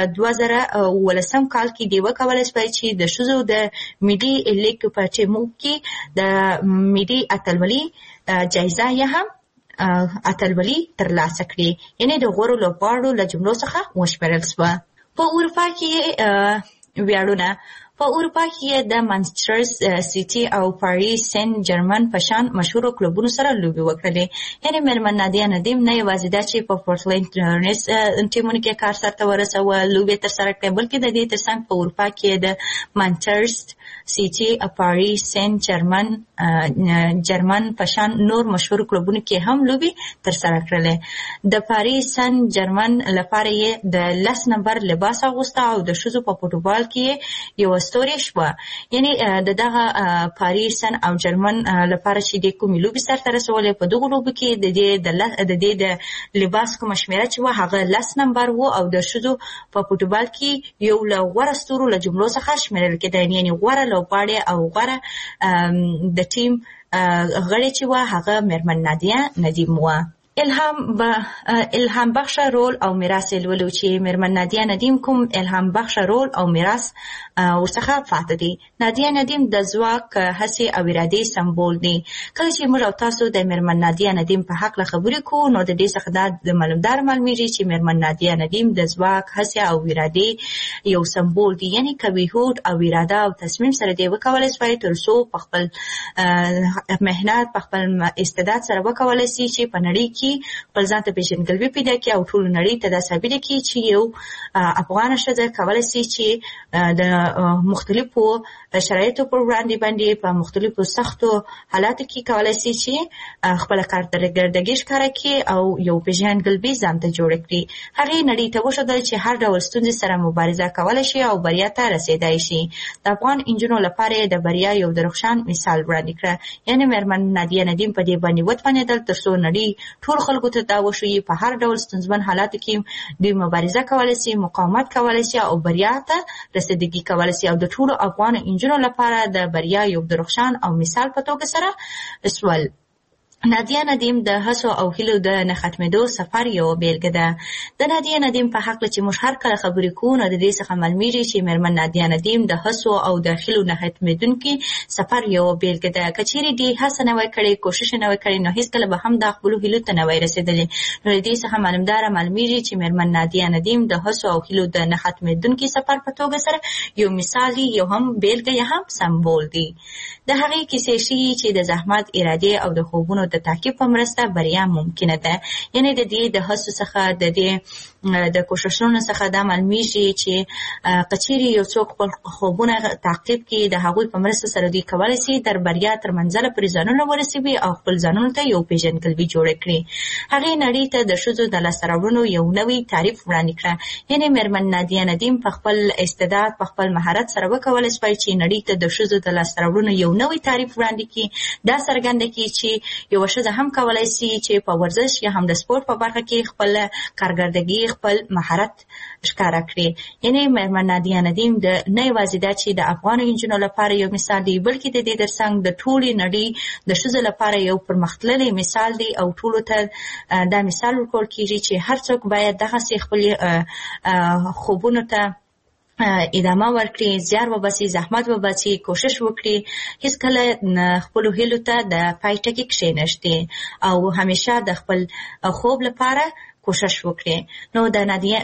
2018 کال کې دې وکولی شوی چې د ښځو د ملي لیګ په ټیمو کې د ملي اتلولي جایزه یا هم اتلولي ترلاسه کړي، یعنې د غوره لوبغاړو له جملو څخه وشمېرل شوه. په اروپا کې ویاړونه. په اروپا کې د مانچستر سیټي او پاریس سن جرمن په شان مشهورو کلوبونو سره لوبې وکړلې. یعنې میرمن نادیه ندیم نه یوازې دا چې په پورټلینډ ټورنیز ټیمونو کې کار سرته ورسوه، لوبې ترسره کړې، بلکې د دې ترڅنګ په اروپا کې د مانچستر سیټي او پاریس سن جرمن په شان نور مشهور کلوبونو کې هم لوبې ترسره کړلې. د پاریس سن جرمن لپاره یې د 10 نمبر لباس اغوسته او د ښځو په فوټبال کې یو ستوري شوه. یعنی د دغه پاریس سن او جرمن لپاره چې د کومې لوبې سرته رسولې، په دغو لوبو کې د دې د لباس کومه شمېره چې وه هغه 10 نمبر و او د ښځو په فوټبال کې یو له غوره ستورو له جملو څخه شمېرل کېده، یعنې غوره لوبغاړې او غوره د ټیم غړې چې وه هغه میرمن نادیه ندیم وه. الهام بخش رول او میراث لولو چې میرمن نادیه ندیم کوم الهام بخش رول او میراث ورڅخه پاتې دي. نادیه ندیم د ځواک، هڅې او ارادې سمبول دی. کله چې موږ او تاسو د میرمن نادیه ندیم په حق خبرې کوو، نو د دې څخه دا د معلومیږي چې میرمن نادیه ندیم د ځواک، هڅې او ارادې یو سمبول دی، یعنی کوي هوډ او اراده او تصمیم سره دی وکولای شي تر څو په خپل مهنت، په خپل استعداد سره وکولای شي چې په نړۍ کې خپل ځان ته پیژندګلوي پیدا کړي او ټول نړۍ ته دا ثابت کړي چې یو افغان ښځه کولی شي چې د مختلفو شرایطو پر وړاندې باندې په مختلفو سختو حالاتو کې کولی شي چې خپله کارګردګي ښکاره کړي او یو پیژندګلوي ځان ته جوړه کړي. هغې نړۍ ته وښودل چې هر ډول ستونزې سره مبارزه کولی شي او بریا ته رسېدای شي. د افغان نجونو لپاره د بریا یو درخشان مثال وړاندې کړه، یعنې میرمن نادیه ندیم په دې باندې وتوانېدل تر څو نړۍ ټول خلکو ته دا وښیي په هر ډول ستونزمن حالاتو کې دوی مبارزه کولی شي، مقاومت کولی شي او بریا ته رسیدګي کولی شي، او د ټولو افغان نجونو لپاره د بریا یو درخشان او مثال په توګه سره سول. نادیه ندیم د هڅو او هیلو د نه ختمېدو سفر یو بیلګه ده. د نادیه ندیم په حق چې موږ هر کله خبرې کوو، نو د دې څخه معلومیږي چې میرمن نادیه ندیم د هڅو او د هیلو نه ختمېدونکي سفر یو بیلګه ده. که چیرې دې هڅه نه وای کړې، کوشش نه وای کړې، نو هیڅکله به هم د خپلو هیلو ته نه وای رسېدلې. نو د دې څخه معلومیږي چې میرمن نادیه ندیم د هڅو او هیلو د نه ختمېدونکي سفر په توګه سره یو مثال دی، یو هم بیلګه یا هم سمبول دی. د هغې کیسې ښیي چې د زحمت، ارادې او د خوبونو د تعقیب په مرسته بریا ممکنه ده. یعنی د دې د هڅو څخه د کوششونو څخه دا معلومیږي چې کچېرې یو څوک خپل خوبونه تعقیب کړي، د هغوی په مرسته سره دوی کولی شي تر بریا تر منزله پورې ځانونه ورسوي او خپل ځانونو ته یو پیژندګلوي جوړه کړي. هغې نړۍ ته د ښځو د لاسته راوړنو یو نوی تعریف وړاندې کړه. یعنې مېرمن نادیه ندیم په خپل استعداد په خپل مهارت سره وکولی شوی چې نړۍ ته د ښځو د لاسته راوړنو یو نوی تعریف وړاندې کړي. دا څرګنده کړي چې یوه ښځه هم کولی شي چې په ورزش یا هم د سپورټ په برخه کې خپل کارګردګي خپل مهارت ښکاره کړي. یعنې مېرمن نادیه ندیم نه یوازې دا چې د افغانو نجونو لپاره یو مثال دی، بلکې د دې ترڅنګ د ټولې نړۍ د ښځو لپاره یو پرمختللی مثال دی او ټولو ته دا مثال ورکول کېږي چې هر څوک باید دغسې خپل خوبونو ته ادامه ورکړي، زیار وباسي، زحمت وباسي، کوشش وکړي، هیڅکله خپلو هیلو ته د پای ټکي کښېنږدي او همیشه د خپل خوب لپاره کوشش وکړي. نو د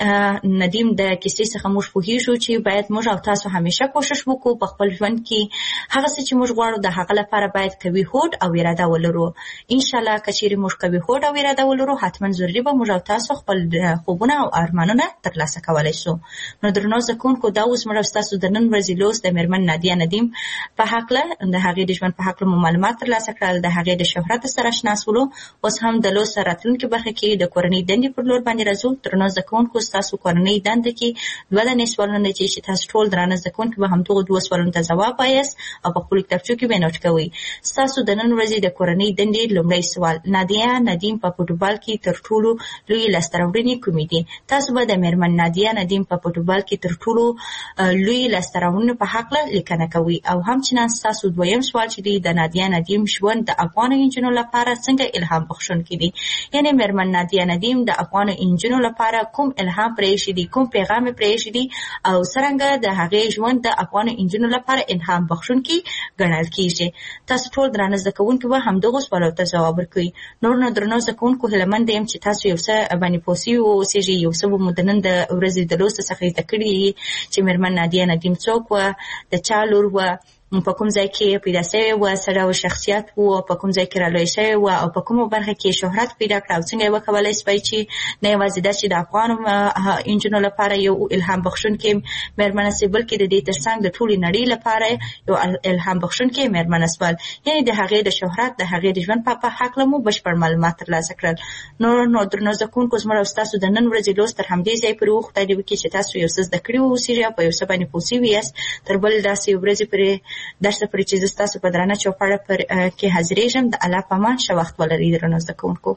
ندیم د کیسې څخه موږ پوهیږو چې باید موږ او تاسو همیشه کوشش وکړو په خپل ژوند کې هغه څه چې موږ غواړو د هغه لپاره باید قوي هوډ او اراده ولرو. انشاءالله که چیرې موږ قوي هوډ او اراده ولرو حتما ضروري به موږ او تاسو خپل خوبونه او ارمانونه ترلاسه کولی شو. نو درنو زده کوونکو، دا اوس موږ ستاسو د نن ورځې لوست د مېرمن نادیه ندیم په هکله د هغې د ژوند په هکله مو معلومات ترلاسه کړل، د هغې د شهرت سره اشنا شولو. اوس هم د لوست راتلونکې برخه کې د کورنۍ دندې پر لور باندې راځو. درنو زده کوونکو، ستاسو کورنۍ دنده کې 2 دانې سوالونه دي چې تاسو ټول درانه زده کوونکي به همدغو 2 سوالونو ته ځواب وایاست او په خپلو کتابچو کې به یې نوټ کوئ. ستاسو د نن ورځې د کورنۍ دندې لومړی سوال: نادیه ندیم په فوټبال کې تر ټولو لوی لاسته راوړنې کومې دي؟ تاسو به د مېرمن نادیه ندیم په فوټبال کې تر ټولو لوی لاسته راوړنو په هکله لیکنه کوئ. او همچنان ستاسو دویم سوال چې دی د نادیه ندیم ژوند د افغانو نجونو لپاره څنګه الهام بخښونکی دی؟ یعنې مېرمن نادیه ندیم د افغانو نجونو لپاره کوم الهام پرېښی دی، کوم پیغام یې پرېښی دی او څرنګه د هغې ژوند د افغانو نجونو لپاره الهام بخښونکی ګڼل کېږي؟ تاسو ټول درانه زده کوونکي به همدغو سوالو ته ځواب ورکوئ. نور نو درنو زده کوونکو، هیلهمنده یم چې تاسو یو څه باندې پوه سوي واوسېږئ، یو څه به مو د نن د ورځې د لوست څخه زده کړي چې مېرمن نادیه ندیم څوک وه، د چا لور وه، په کوم ځای کې پیدا شوې وه، څه ډول شخصیت و، په کوم ځای کې رالویه شوې وه او په کومه برخه کې شهرت پیدا کړه او څنګه یې وکولی شوی چې نه یوازې دا چې د افغانو نجونو لپاره یو الهام بخښونکې مېرمنه شي، بلکې د دې ترڅنګ د ټولې نړۍ لپاره یو الهام بخښونکې مېرمنه شول. یعنې د هغې د شهرت، د هغې د ژوند په هکله مو بشپړ معلومات ترلاسه کړل. نو درنو زده کوونکو، زموږ او ستاسو د نن ورځې لوست تر همدې ځای پورې و. خدای دې وکړي چې تاسو یو څه زده کړي واوسېږئ او په یو څه باندې پوه سوي یاست. تر بل داسې ورځې پورې درسته پورې چې زه ستاسو په درانه چوپړه کې حاضرېږم. د الله په امان، ښه وخت ولرئ درنو زده کوونکو.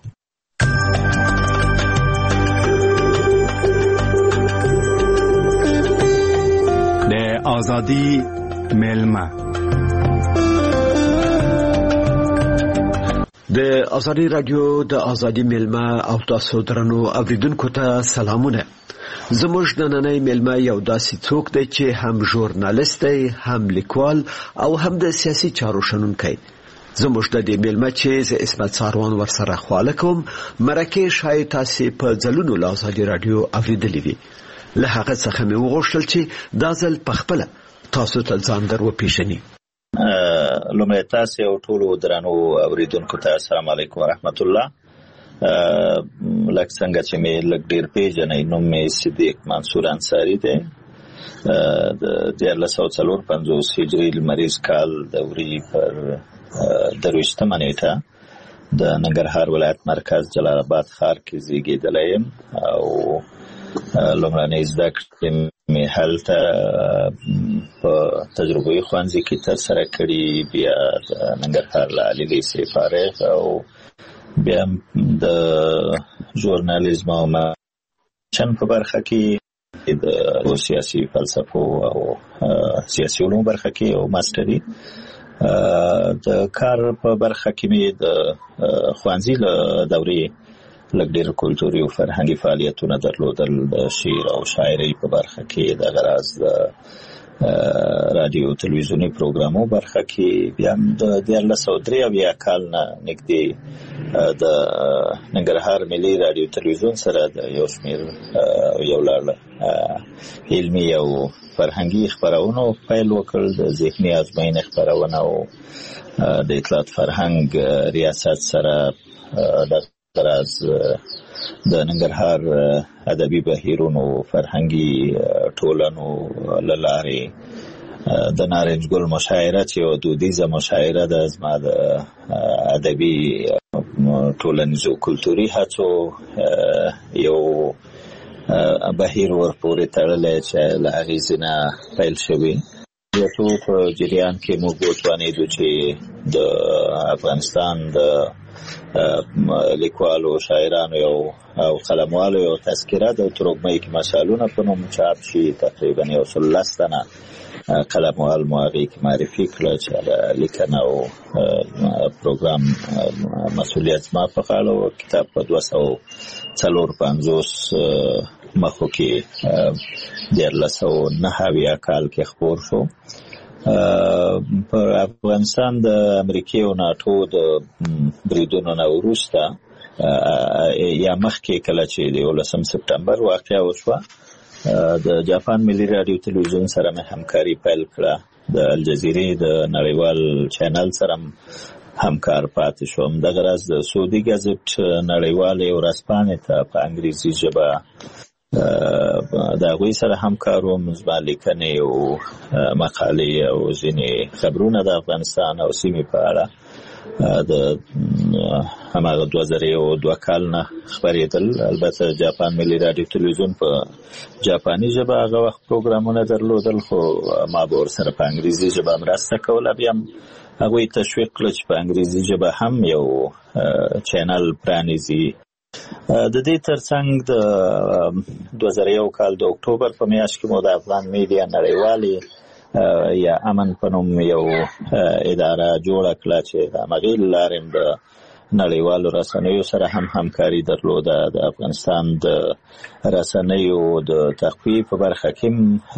د ازادي مېلمه د ازادي رادیو د ازادي مېلمه او تاسو درنو اوریدونکو ته سلامونه. زموږ نننی مېلمه یو داسې څوک دی چې هم ژورنالیست دی، هم لیکوال او هم د سیاسي چارو شنونکی. زموږ د دې مېلمه چې زه عصمت ساروان ورسره خواله کوم، مرکې ښایي تاسې په ځلونو له ازادي رادیو اورېدلې وي. له هغه څخه مې وغوښتل چې دا ځل پخپله تاسو ته ځان در وپېژني. لومړی تاسې او ټولو درنو اوریدونکو ته السلام علیکم ورحمت الله. لکه څنګه چې مې لږ ډېر پیژنئ، نوم مې صدیق منصور انصاري دی. د 1354 هجري لمریز کال د وري پر 23 نیټه د ننګرهار ولایت مرکز جلال آباد ښار کې زیږېدلی یم او لومړنۍ زده کړې مې هلته په تجربوي ښوونځي کې ترسره کړي، بیا د ننګرهار له عالي لیسې فارغ او بیا د ژورنالیزم او چن په برخه کې د سیاسي فلسفو او سیاسي علومو برخه کې او ماستري. د کار په برخه کې مې د ښوونځي له دورې لږ ډېر کلتوري او فرهنګي فعالیتونه درلودل. د شعر او شاعرۍ په برخه کې د غرض د رادیو تلویزیونی پروګرامو برخه کې بیا د 1903 کال نه نږدې د ننګرهار ملي رادیو تلویزیون سره د یو شمېر یو علمي او فرهنګي خبرونو پیل وکړ. د ذهني ازموینې خبرونه او د اطلاعات فرهنګ ریاست سره د تراز د ننګرهار ادبي بهیرونو فرهنګي ټولنو لارې د نارنج ګل مشاعره چې یو دودیزه مشاعره ده زما د ادبي ټولنیزو کلتوري هڅو یو بهیر ورپورې تړلی چې له هغې ځینه پیل شوي. په جریان کې موږ وتوانېدو چې د افغانستان د لیکوالو شاعرانو او قلموالو یو تذکره د ترکمنۍ کې مثالونه په نوم چاپ شي. تقریبا 110 تنه قلموال مو هغې کې معرفي کړه چې لیکنه او پروګرام مسؤلیت زما په غاړه و. کتاب په 254 مخو کې 1909 کال کې خپور شو. په افغانستان د امریکای او ناتو د بریدونو نه وروسته یا مخکې کله چې د 11 سپتمبر واقعه وشوه د جاپان ملي رادیو تلویزیون سره مې همکاري پیل کړه. د الجزیرې د نړیوال چینل سره همکار پاتې شوم. دغه راز د سعودي ګازټ نړیوالې ورځپاڼې ته په انګریزي ژبه د هغوی سره همکار وم. زما لیکنې او مقالې او ځینې خبرونه د افغانستان او سیمې په اړه د هماغه 2002 کال نه خپرېدل. البته جاپان ملي رادیو تلویزیون په جاپاني ژبه هغه وخت پروګرامونه درلودل، خو ما به ورسره په انګریزي ژبه مرسته کوله. بیا هم هغوی تشویق کړه چې په انګریزي ژبه هم یو چینل پرانیزي. د دې ترڅنګ د 2001 کال د اکتوبر په میاشت کې مو د افغان میډیا نړیوالې یا امن په نوم یو اداره جوړه کړه چې د همغې له لارې د نړیوالو رسنیو سره هم همکاري درلوده. د افغانستان د رسنیو د تقویې په برخه کې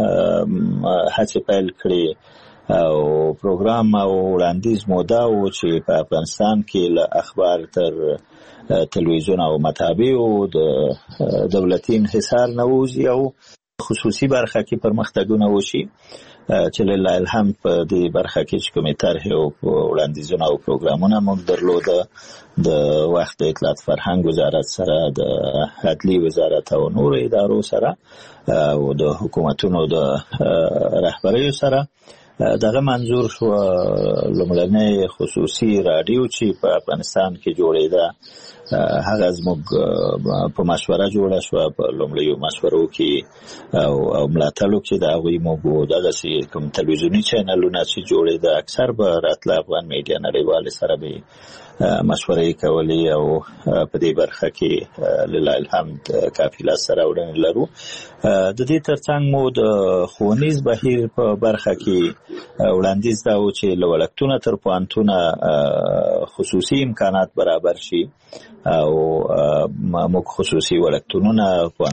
هڅې پیل کړې او پروګرام او وړاندیز مو دا و چې په افغانستان کې له اخبار تر تلویزیون او مطابعو د دولتي انحصار نه ووځي او خصوصي برخه کې پرمختګونه وشي. چې لله الحمد په دې برخه کې چې کومې طرحې او وړاندیزونه او پروګرامونه موږ درلوده د وخت د اطلاعات فرهنګ وزارت سره، د عدلي وزارت او نورو ادارو سره او د حکومتونو د رهبریو سره. دغه منظور شو لومړنۍ خصوصي رادیو چې په افغانستان کې جوړېده هغه زموږ په مشوره جوړه شوه. په لومړیو مشورو کې او ملاتړو کې د هغوی موږ دغسې کوم تلویزیوني چینلونه چې جوړېده اکثر به راتله افغان میډیا نړیوالې سره به مشورې کولې او په دې برخه کې لله الحمد کافي لاس سره وړاندې لرو. د دې ترڅنګ مو د ښوونیز بهیر په برخه کې وړاندیز دا و چې له وړکتونه تر پوهنتونه خصوصي امکانات برابر شي او موږ خصوصي وړکتونونه،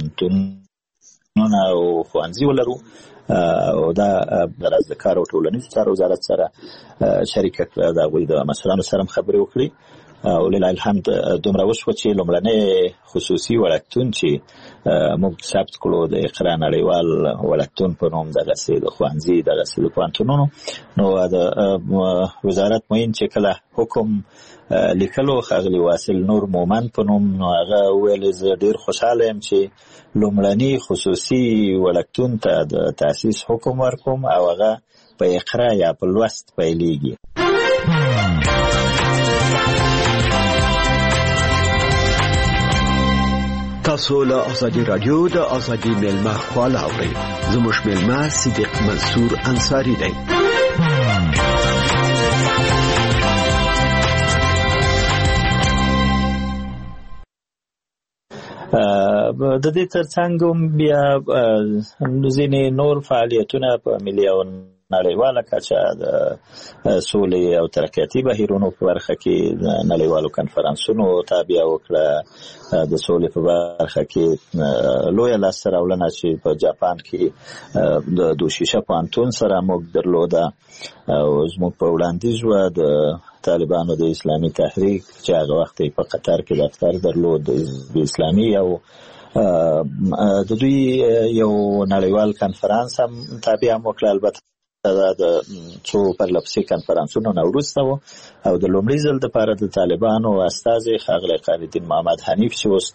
پوهنتونونه او ښوونځي ولرو. او دا غرض د کار او ټولنیزو چارو وزارت سره شریکه کړه. د هغوی د مسؤلانو سره خبرې وکړي او لله الحمد دومره وشوه چې لومړنی خصوصي وړکتون چې موږ ثبت کړو د اقرا نړیوال وړکتون په نوم دغسې د ښوونځي دغسې د پوهنتونونو. نو د وزارت معین چې کله حکم لیکلو ښاغلي واصل نور مومن په نوم، نو هغه ویل زه ډېر خوشحاله یم چې لومړني خصوصي وړکتون ته د تاسیس حکم ورکوم او هغه په اقرا یا په لوست پیلېږي. تاسو له ازادي رادیو د ازادي میلمه خواله اورئ. زموږ میلمه صدیق منصور انصاری دی. د دې ترڅنګ بیا ځینې نور فعالیتونه په ملي او نړیواله کچه د سولې او ترقیاتي بهیرونو په برخه کې نړیوالو کنفرانسونو تابع وکړه. د سولې په برخه کې لویه لاسته راوړنه چې په جاپان کې د دوشیشه پوهنتون سره موږ درلوده او زموږ په وړاندیز و د طالبانو د اسلامي تحریک چې هغه وخت په قطر کې دفتر درلود د اسلامي او د دوی یو نړیوال کنفرانس هم تابع وکړه. البته دا د څو پرلپسې کنفرانسونو نه وروسته و او د لومړي ځل دپاره د طالبانو استازی ښاغلی خالدین محمد حنیف چې اوس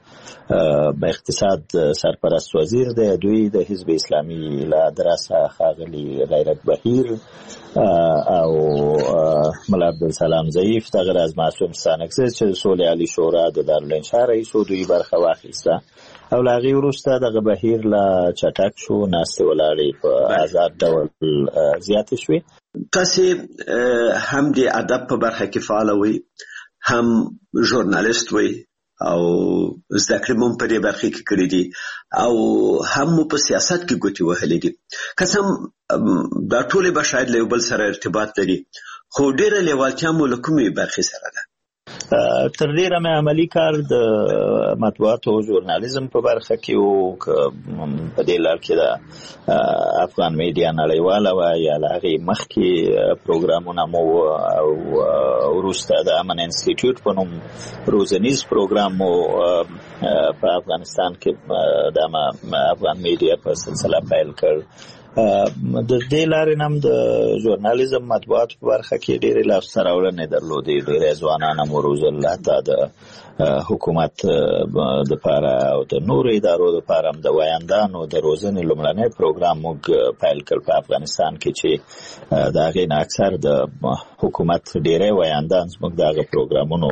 په اقتصاد سرپرست وزیر دی، دوی د حزب اسلامي له درسه ښاغلي غیرت بهیر او ملا عبدالسلام ضعیف دغه راز معصوم ستانکزی چې د سولې عالي شورا د دارالانشا رئیس و، دوی برخه واخیسته او له هغې وروسته دغه بهیر لا چټک شو، ناستې ولاړې په آزاد ډول زیاتې شوې. تاسې هم د ادب په برخه کې فعاله وئ، هم ژورنالیست وئ او زده کړې مو په دې برخه کې کړې دي او هم مو په سیاست کې ګوتې وهلې دي. قسم دا ټولې به شاید له یو بل سره ارتباط لري، خو ډېره لیوالتیا مو له کومې برخې سره ده؟ تر ډیره مې عملی کار د مطبوعاتو او ژورنالیزم په برخه کې و. په دې لار کې د افغان میډیا نړیواله وه یا له هغې مخکې پروګرامونه مو او وروسته د امن انسټیټیوټ په نوم روزنیز پروګرام مو په افغانستان کې د افغان میډیا په سلسله پیل کړ. د دې لارې هم د ژورنالیزم مطبوعاتو په برخه کې ډېرې لاسته راوړنې درلودې، ډېری ځوانان هم وروزل، حتی د حکومت دپاره او د نورو ادارو دپاره هم د ویاندانو د روزنې لومړنی پروګرام موږ پیل کړ په افغانستان کې چې د هغې نه اکثر د حکومت ډېری ویاندان زموږ د هغه پروګرامونو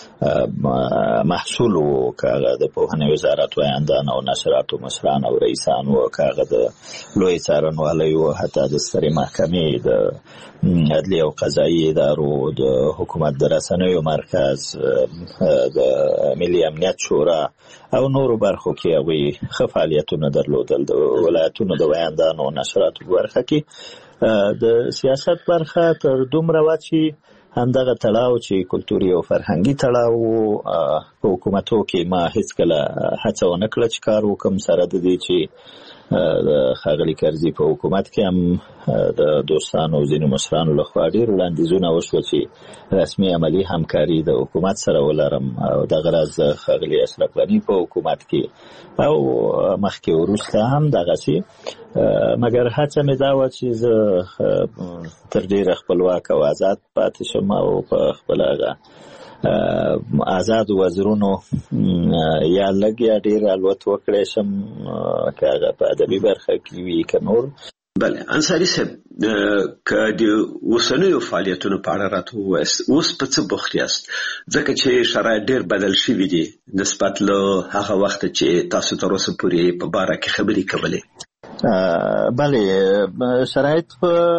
محصول و، که هغه د پوهنې وزارت ویاندان او نشراتو مشران او رئیسان و، که هغه د لوی څارنوالۍ و، حتی د سترې محکمې، د عدلي او قضایي ادارو، د حکومت د رسنیو مرکز، د ملي امنیت شورا او نورو برخو کې هغوی ښه فعالیتونه درلودل. د ولایتونو د ویاندانو او نشراتو په برخه کې د سیاست برخه تر دومره وه چې همدغه تړاو چې کلتوري او فرهنګي تړاو په حکومتو کې ما هیڅکله هڅه ونه کړه چې کار وکړم، سره د دې چې د ښاغلي کرزي په حکومت کې هم د دوستانو ځینو مشرانو لخوا ډېر وړاندیزونه وشوه چې رسمي عملي همکاري د حکومت سره ولرم او دغه راز د ښاغلي اشرف غني په حکومت کې او مخکې وروسته هم دغسې، مګر هڅه مې دا وه چې زه تر ډېره خپلواک او آزاد پاتې شم او په خپله هغه آزاد وزرونو یا لږ یا ډېر الوت وکړی شم، که هغه په ادبي برخه کې وي که نور. بله انصاري صاحب، که د اوسنیو فعالیتونو په اړه راته ووایاست، اوس په څه بوخت یاست؟ ځکه چې شرایط ډېر بدل شوي دي نسبت له هغه وخته چې تاسو تر اوسه پورې په باره کې خبرې کولې. بله، شرایط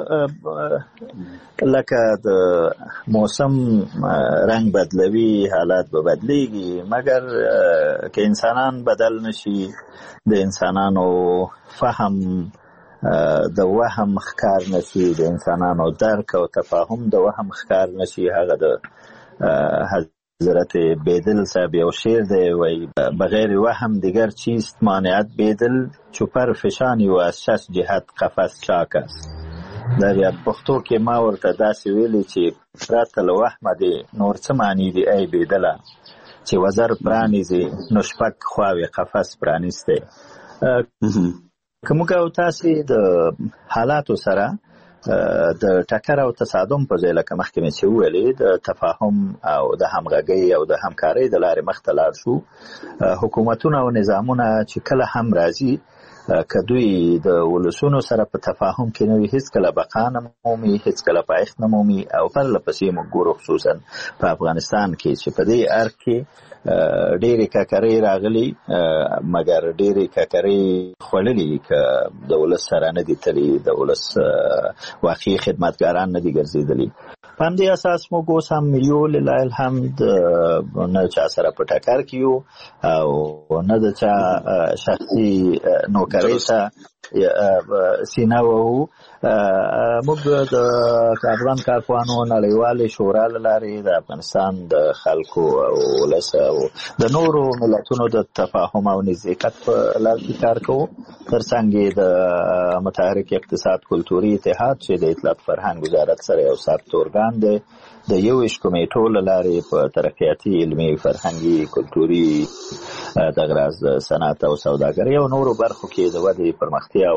لکه د موسم رنگ بدلوي، حالات به بدلیږي، مګر که انسانان بدل نشي، د انسانانو فهم د وهم ښکار نشي، د انسانانو درک او تفاهم د وهم ښکار نشي. هغه د حضرت بیدل صاحب یو شعر دی، وایي بغیر وهم دیگر چیست مانعت بیدل چوپر فشانی و از شش جهت قفس چاک است. در پښتو کې ما ورته داسې ویلي چې پرته له وهمه دی نور څه معنی دی ای بیدله، چې وزر پرانیزي نو شپږ خواوې قفس پرانیستی. که موږ او تاسې د حالاتو سره د ټکر او تصادم په ځای لکه مخکې مې چې وویلې د تفاهم او د همغږۍ او د همکارۍ د لارې مخته لاړ شو، حکومتونه او نظامونه چې کله هم راځي که دوی د ولسونو سره په تفاهم کې نه وي، هیڅکله بقا نه مومي، هیڅکله پایښت نه مومي. او پرله پسې موږ ګورو خصوصا په افغانستان کې چې په دې ارګ کې ډېرې ککرۍ راغلي، مګر ډېرې ککرۍ خوړلي که د ولس سره نه دي تلي، د ولس واقعي خدمتګاران نه دي ګرځېدلي. په همدې اساس موږ اوس هم یو لله الحمد نه چا سره په ټکر کې یو او نه د چا شخصي نوکرۍ ته سینه وهو، موږ د افغان کارپوهانو نړیوالې شورا له لارې د افغانستان د خلکو او ولس او د نورو ملتونو د تفاهم او نزدېکت په لار کې کار کوو. ترڅنګ د متحرک اقتصاد کلتوري اتحاد چې د اطلاعات فرهنګ وزارت سره یو ثابت ارګان دی د 21 کمیټو له لارې په ترقیاتي علمي فرهنګي کلتوري د غراز د صنعت او سوداګرۍ او نورو برخو کې د ودې پرمختیا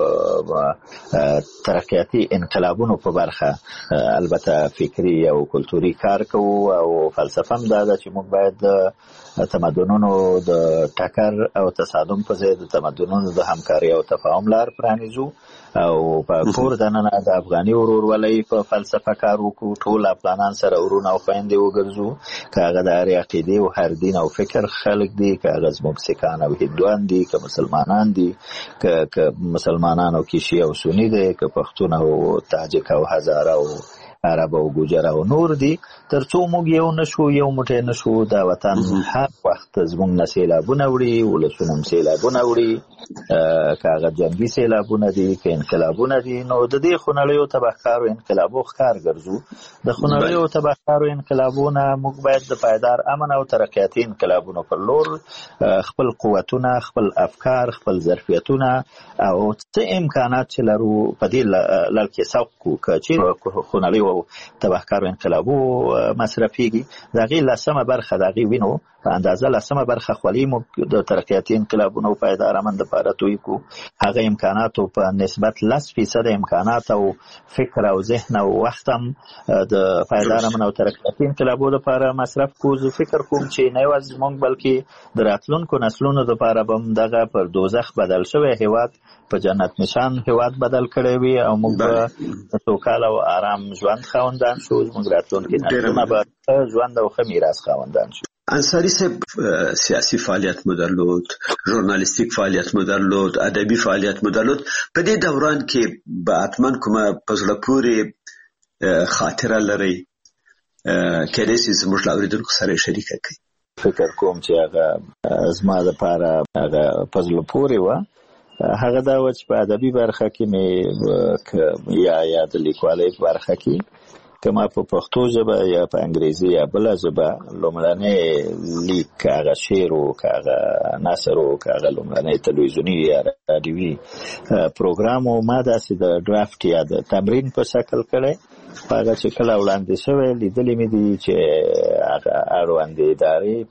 او ترقیاتي انقلابونو په برخه البته فکری او کلتوري کار کوو او فلسفه هم دا ده چې موږ باید تمدنونو د ټکر او تصادم په ځای د تمدنونو د همکاري او تفاهم لار پرانیزو او په کور دننه د افغاني ورورولۍ په فلسفه کار وکړو. ټول افغانان سره ورونه او خویندې وګرځو، که هغه د هرې عقیدې او هر دین او فکر خلک دي، که هغه زموږ سیکان او هندوان دي، که مسلمانان دي، که مسلمانان او کیشي او سني دي، که پښتون او تاجک او هزاره او عرب او ګوجر او نور دي. ترڅو موږ یو نشو، یو موټی نشو، دا وطن هر وخت زموږ نه سیلابونه وړي، ولسونه هم سیلابونه وړي، که هغه جنګي سیلابونه دي که انقلابونه دي. نو د دې خونړیو تبهکارو انقلابو ښکار ګرځو. د خونړیو تبهکارو انقلابونه موږ باید د پایدار امن او ترقیاتي انقلابونو پر لور خپل قوتونه، خپل افکار، خپل ظرفیتونه او څه امکانات چې لرو په دې لړ کې سوق کړو. که چېرې خونړیو تبهکارو انقلابو مصرفيږي، د هغې لسمه برخه د هغې وینو په اندازه لسمه برخه خولي موږ د ترقیاتي انقلابونو پایدار امن دپاره توی کړو. هغه امکاناتو په نسبت 10% امکانات او فکر او ذهن او وخت هم د پایدار امن او ترقیاتي انقلابو لپاره مصرف کړو. زه فکر کوم چې نه یوازې موږ بلکې د راتلونکو نسلونو دپاره به هم دغه پر دوزخ بدل شوی هیواد په جنت نشان هیواد بدل کړی وي او موږ به د سوکاله او آرام ژوند خاوندان شو. زموږ راتلونکي نسلونه به ژوند او ښه میراث خاوندان شو. انصاري صاحب سیاسي فعالیت مو درلود، ژورنالیستیک فعالیت مو درلود، ادبي فعالیت مو درلود. په دې دوران کې به حتما کومه په زړه پورې خاطره لرئ، کېدای شي زموږ له اورېدونکو سره یې شریکه کړئ. فکر کوم چې هغه زما دپاره هغه په زړه پورې وه. هغه دا وه چې په ادبي برخه کې مې یا د لیکوالۍ په برخه کې که ما په پښتو ژبه یا په انګریزي یا بله ژبه لومړنی لیک، که هغه شعر و، که هغه نثر و، که هغه لومړنی تلویزیوني یا راډیوي پروګرام و، ما داسې د ډرافټ یا د تمرین په شکل کړی. په هغه چې کله وړاندې شوی لیدلې مې دي چې هغه اړوندې ادارې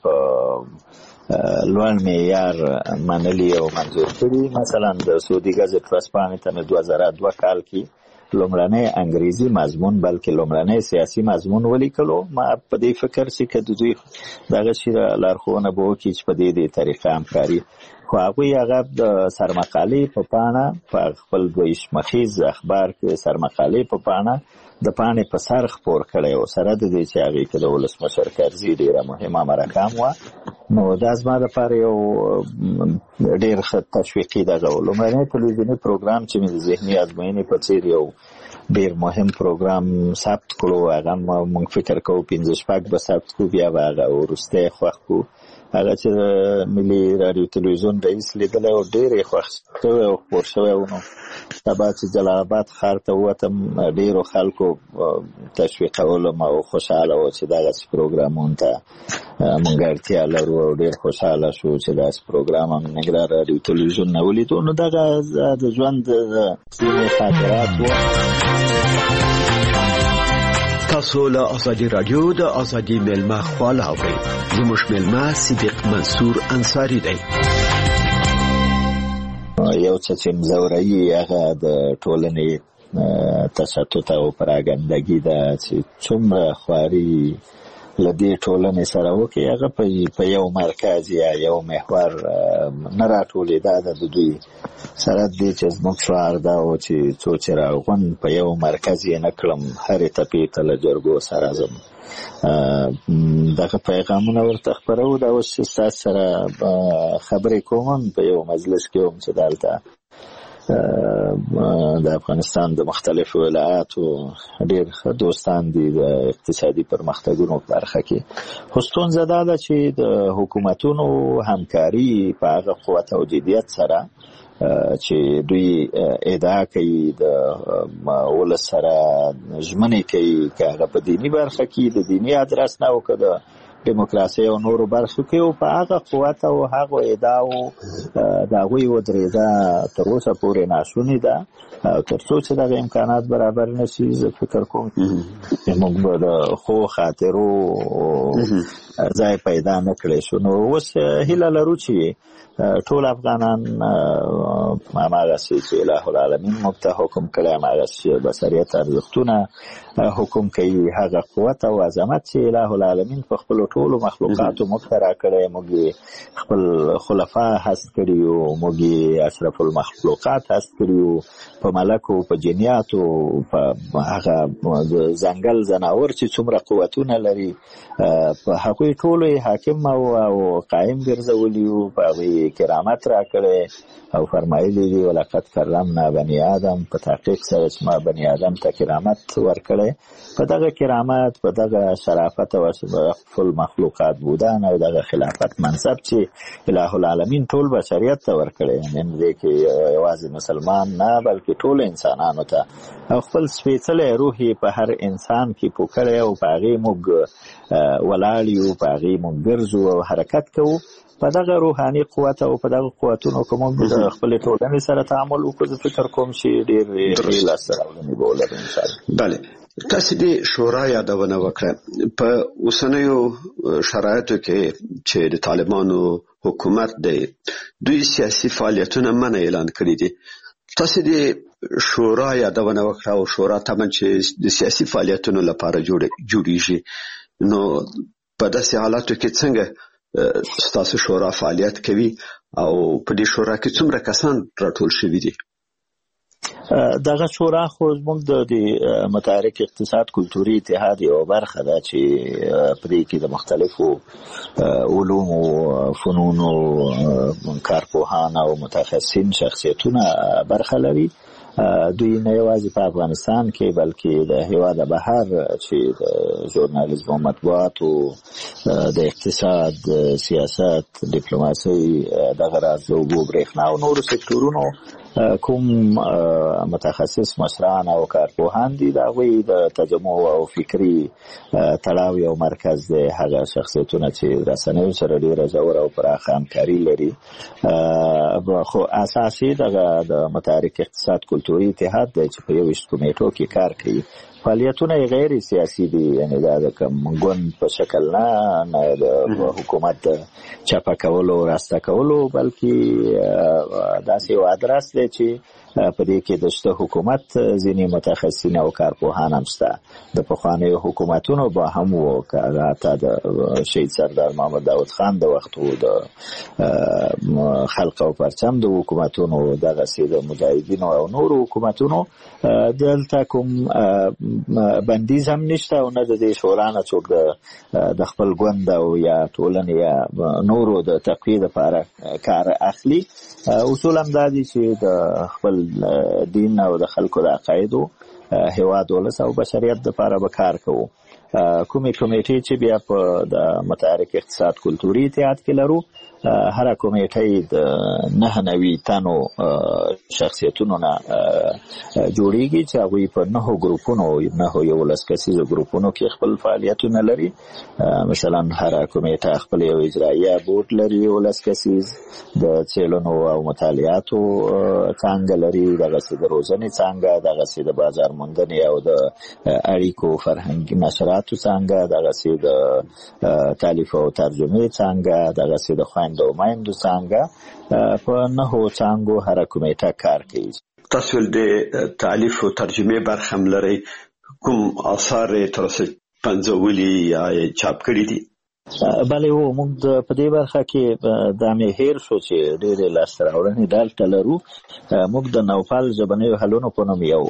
په لوړ معیار منلي او منظور کړي. مثلا د سعودي ګزټ ورځپاڼې ته مې 2002 کال کې لومړنی انګریزي مضمون بلکې لومړنی سیاسي مضمون ولیکلو. ما په دې فکر چې که د دوی دغه شي لارښوونه به وکړي چې په دې طریقه همکاري، خو هغوی هغه د سرمقالې په پاڼه په خپل دویش مخیز اخبار کې سرمقالې په پاڼه د پاڼې په سر خپور کړی و، سره د دې چې هغې کې د ولسمشر کرزي ډېره مهمه مرکه هم وه. نو دا زما دپاره یو ډېر ښه تشویقي دغه و. لومړنی تلویزیوني پروګرام چې مې د ذهني ازموینې په څېر یو ډېر مهم پروګرام ثبت کړو، هغه موږ فکر کوو 5-6 به ثبت کړو، بیا به هغه وروستی خوښ کړو. هغه چې د ملي راډیو تلویزیون رئیس لیدلی و، ډېر یې خوښ شوی او خپور شوی و. نو سبا چې جلال آباد ښار ته ووتم، ډېرو خلکو تشویقولم او خوشحاله و چې دغسې پروګرامونو ته موږ اړتیا لرو او ډېر خوشحاله شو چې داسې پروګرام هم نګران راډیو تلویزیون نه ولیدو. نو دغه د ژوند د ځینې خاطرات و. تاسو له ازادي رادیو د ازادي ملما خواله اورئ. زموږ ملما صدیق منصور انصاری دی. یو څه چې مزوري هغه د ټولنې تشتت او پراګندګي ده چې څومره خواري له دې ټولنې سره وکړي، هغه په یو مرکز یا یو محور نه راټولېده. د دوی سره دې چې زموږ شعار دا و چې څو چې راغون په یو مرکز یې نه کړم، هرې تپې ته له جرګو سره ځم. دغه پیغامونه ورته خپرو. دا اوس چې ستاسو سره خبرې کوم په یو مجلس کې وم چې دلته د افغانستان د مختلفو ولایاتو ډېر ښه دوستان دي د اقتصادي پرمختګونو په برخه کې. خو ستونزه دا ده چې د حکومتونو همکاري په هغه قوت او جدیت سره چې دوی ادعا کوي د ولس سره ژمنې کوي که هغه په دینی برخه کې د دینی ادرس نه او که د دیموکراسي او نورو برخو کې او په هغه قوت او هغه ادعاو د هغوی ودرېده تر اوسه پورې ناشونې ده. تر څو چې دغه امکانات برابر نشي زه فکر کوم چې موږ به د ښو خاطرو ځای پیدا نه کړی شو. نو اوس هیله لرو چې ټول افغانان هماغسې چې اله العالمین موږ ته حکم کړی هماغسې چې بشریت ارزښتونه حکم کوي هغه قوت او عظمت چې اله العالمین په خپلو ټولو مخلوقاتو موږ ته راکړی. موږ خپل خلفا هست کړي یو، موږ اشرف المخلوقات هست کړي یو، په ملکو په جنیاتو په هغه ځنګل ځناور چې څومره قوتونه لري په هغوی ټولو یې حاکم او قایم ګرځولي وو، په هغوی کرامت راکړی او فرمایلی دي ولقد کرمنا بني آدم، په تحقیق سره چې ما بني آدم ته کرامت ورکړی. په دغه کرامت، په دغه شرافت او اشرف المخلوقات بودن او دغه خلافت منصب چې اله العالمین ټول بشریت ته ورکړی، یعنې دې کې یوازې مسلمان نه بلکې ټول انسانانو ته او خپل سپېڅلی روح یې په هر انسان کې پوکړی او په هغې موږ ولاړ یو، په هغې موږ ګرځو او حرکت کوو. په دغه روحاني قوت او په دغه قوتونو که موږ د خپلې ټولنې سره تعامل وکړو زه فکر کوم چې ډېر لاسته راوړنې به ولرو انشاءالله. بله، تاسو د شورا یادونه وکړه. په اوسنیو شرایطو کې چې د طالبانو حکومت دی دوی سیاسي فعالیتونه منع اعلان کړي دي. تاسو د شورا یادونه وکړه او شورا طبعا چې د سیاسي فعالیتونو لپاره جوړیږي، نو په داسې حالاتو کې څنګه ستاسو شورا فعالیت کوي او په دې شورا کې څومره کسان راټول شوي دي؟ دغه شورا خو زموږ د متحرک اقتصاد کلتوري اتحاد یوه برخه ده چې پرې کې د مختلفو علومو فنونو کارپوهان او متخصصین شخصیتونه برخه لري. دوی نه یوازې په افغانستان کې بلکې د هیواد بهر چې د ژورنالیزم او مطبوعاتو د اقتصاد، سیاست، ډیپلوماسي، دغه راز د اوبو برېښنا او نورو سکتورونو کوم متخصص مشران او کارپوهان دي د هغوی د تجمع او فکري تړاو یو مرکز دی. هغه شخصیتونه چې رسنیو سره ډېره ژوره او پراخه همکاري لري. خو اساسي دغه د متحرک اقتصاد کلتوري اتحاد دی چې په 21 کمیټو کې کار کوي. فعالیتونه غیر سیاسي دي، یعنی دا د کوم ګوند په شکل نه د حکومت چپه کولو راسته کولو بلکې داسې یو ادرس دی چې په دې کې د شته حکومت ځینې متخصصین او کارپوهان هم شته. د پخوانیو حکومتونو به هم وو که هغه حتی د شهید سردار محمد داود خان د وخت و، د خلق او پرچم د حکومتونو، دغسې د مجاهدینو او نورو حکومتونو. دلته کوم بندیز هم نشته او نه د دې شورا نه څوک د خپل ګوند او یا ټولنې یا نورو د تقویې لپاره کار اخلي. اصول هم دا دي چې د خپل دین او د خلکو د عقایدو، هیواد، ولس او بشریت لپاره به کار کوو. کومې کمیټې چې بیا په د متحرک اقتصاد کلتوري اتحاد کې لرو، هر کمیټه د 9 تنو شخصیتونو نه جوړیږي چې هغوی په 9 ګروپونو 11 کسیزو ګروپونو کې خپل فعالیتونه لري. مثلا هر کمیټه خپل یو اجرایه بورډ لري 11 کسیز، د څېړنو او مطالعاتو څانګه لري، دغسې د روزنې څانګه، دغسې د بازار موندنې او د اړیکو فرهنګي نشراتو څانګه، دغسې د تالیف او ترجمې څانګه، دغسې د خویندو او میندو څانګه. په 9 څانګو هر کمیټه کار کوي. تاسو د تالیف او ترجمې برخه هم لرئ، کوم آثار تر اوسه پنځولي یا چاپ کړي دي؟ بله هو، موږ په دې برخه کې دا مې هیر شو چې ډېرې لاسته راوړنې دلته لرو. موږ د نوپال ژبنیو حلونو په نوم یو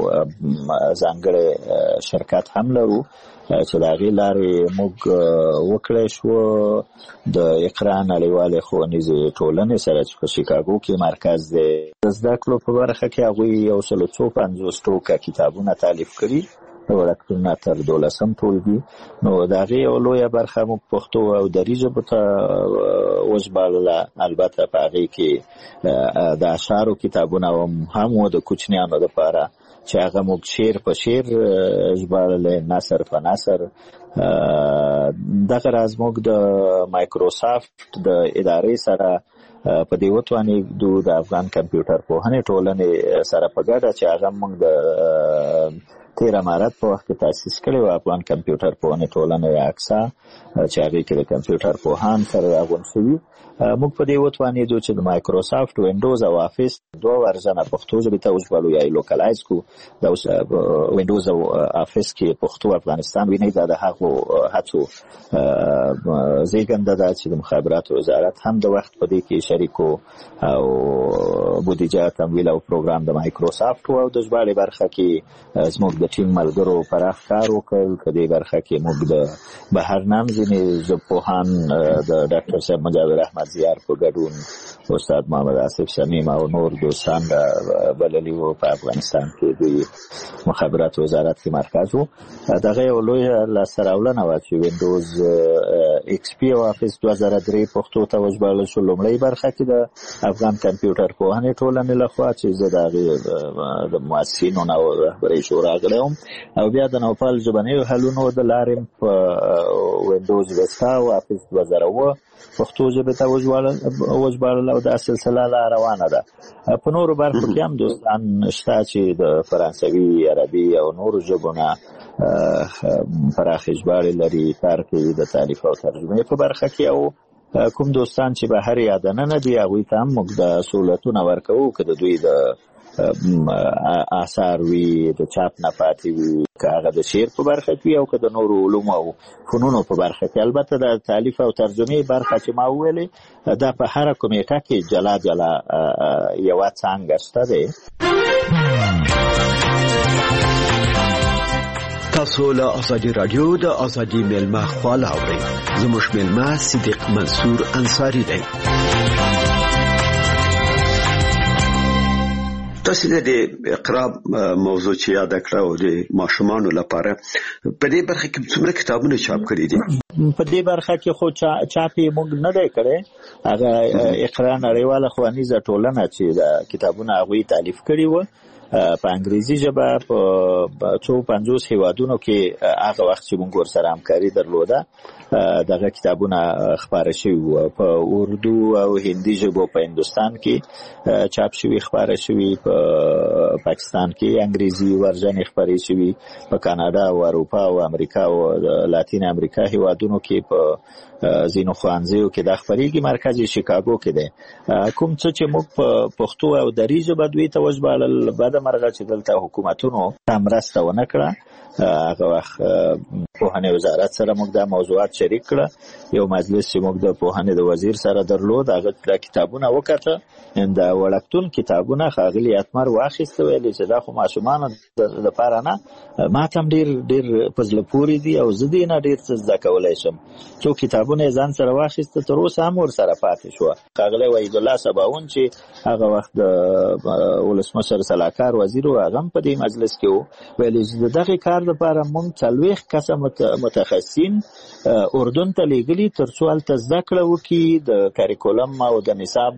ځانګړی شرکت هم لرو چې د هغې لارې موږ وکړی شو د اقرا نړیوالې ښوونیزې ټولنې سره چې په شیکاګو کې مرکز دی. د زده کړو په برخه کې هغوی 150 ټوکه کتابونه تالیف کړي وړکتون تر 12م ټولګي. نو د هغې یو لویه برخه موږ پښتو او دري ژبو ته وژباړله. البته په هغې کې د اشعارو کتابونه هم و د کوچنیانو دپاره چې هغه موږ شعر په شعر ژباړلی، نثر په نثر. دغه راز موږ د مایکروسافت د ادارې سره په دې وتوانېدو د افغان کمپیوټر پوهنې ټولنې سره په ګډه چې هغه موږ د 13 مارچ په وخت کې تاسیس کړی و، افغان کمپیوټر پوهنې ټولنه یا اکسا، چې هغې کې د کمپیوټر پوهان سره راغونډ شوي. موږ په دې وتوانېدو چې د مایکروسافت وینډوز او افیس 2 ورژنه پښتو ژبې ته وژباړو یا یې لوکلایز کړو. د وینډوز او افیس کې پښتو افغانستان ویني. دا د هغو هڅو زیږنده ده چې د مخابراتو وزارت هم د وخت په دې کې شریک و او بودیجه تمویل او پروګرام د مایکروسافت او د ژباړې برخه کې زموږ د ټیم ملګرو پراخ کار وکړ. په دې برخه کې موږ د بهرنام ځینې ژبپوهان د ډاکټر صاحب مجاور احمد زیار په ګډون، استاد محمد آصف شمیم او نور دوستان بللي وو. په افغانستان کې د مخابراتو وزارت کې مرکز وو. دغه یو لویه لاسته راوړنه وه چې وینډوز ایکس پی او افیس 2003 پښتو ته وژباړل شو. لومړۍ برخه کې د افغان کمپیوټر پوهنې ټولنې لخوا چې زه د هغې د مؤسسینو او رهبرۍ شورا غړی وم، او بیا د نوپال ژبنیو حلونو د لارې په وینډوز وستا او افیس 2007 پښتو ژبې ته وژباړل او دا سلسله لا روانه ده. په نورو برخو کې هم دوستان شته چې د فرانسوي، عربي او نورو ژبو نه پراخې ژباړې لري، کار کوي د تالیف او ترجمې په برخه کې. او کوم دوستان چې بهر یا دننه دي هغوی ته هم موږ د سهولتونه ورکوو، که د دوی د آثار وي د چاپ نه پاتې وي، که هغه د شعر په برخه کې او که د نورو علومو او فنونو په برخه کې. البته د تالیف او ترجمې برخه چې ما وویلې دا په هره کمیټه کې جلا جلا یوه څانګه شته دی. تاسو له ازادي رادیو د ازادي میلمه خواله اورئ. زموږ میلمه صدیق منصور انصاری دی. تاسو د اقرا موضوع چې یاد کړو د ماشومانو لپاره په دې برخه کې څومره کتابونه چاپ کړي دي؟ په دې برخه کې خو چاپی موږ نه دی کړی. هغه اقرا نړیواله ښوونیزه ټولنه چې د کتابونه هغوی تالیف کړي وو په انګریزي ژبه په 250 هیوادونو کې هغه وخت چې موږ ورسره همکاري درلوده دغه کتابونه خپاره شوي وو. په اردو او هندي ژبو په هندوستان کې چاپ شوي، خپاره شوي. په پاکستان کې انګریزي ورژن خپاره شوي. په کاناډا او اروپا او امریکا او لاتین امریکا هیوادونو کې په ځینو ښوونځیو کې دا خپرېږي. مرکز یې شیکاګو کې دی. کوم څه چې موږ په پښتو او دري ژبه دوی ته وژباړل، بده مرغه چې دلته حکومتونو ته مرسته ونه کړه. هغه وخت پوهنې وزارت سره موږ دا موضوعات شریک کړه. یو مجلس چې موږ د پوهنې د وزیر سره درلود، هغه دا کتابونه وکړه. د وړکتون کتابونه ښاغلي اتمر واخیسته، ویلې چې دا خو ماشومانو دپاره نه، ما ته هم ډېر په زړه پورې دي او زه دې نه ډېر څه زده کولی شم. څو کتابونه یې ځان سره واخیسته، تر اوسه هم ورسره پاتې شوه. ښاغلی وحیدالله سباون چې هغه وخت د ولسمشر سلاکار وزیر و، هغه هم په دې مجلس کې و، ویلې چې د دغې کار لپاره موږ 40 کسه متخصصین اردن ته لیږلي تر څو هلته زده کړه وکړي د کریکولم او د نصاب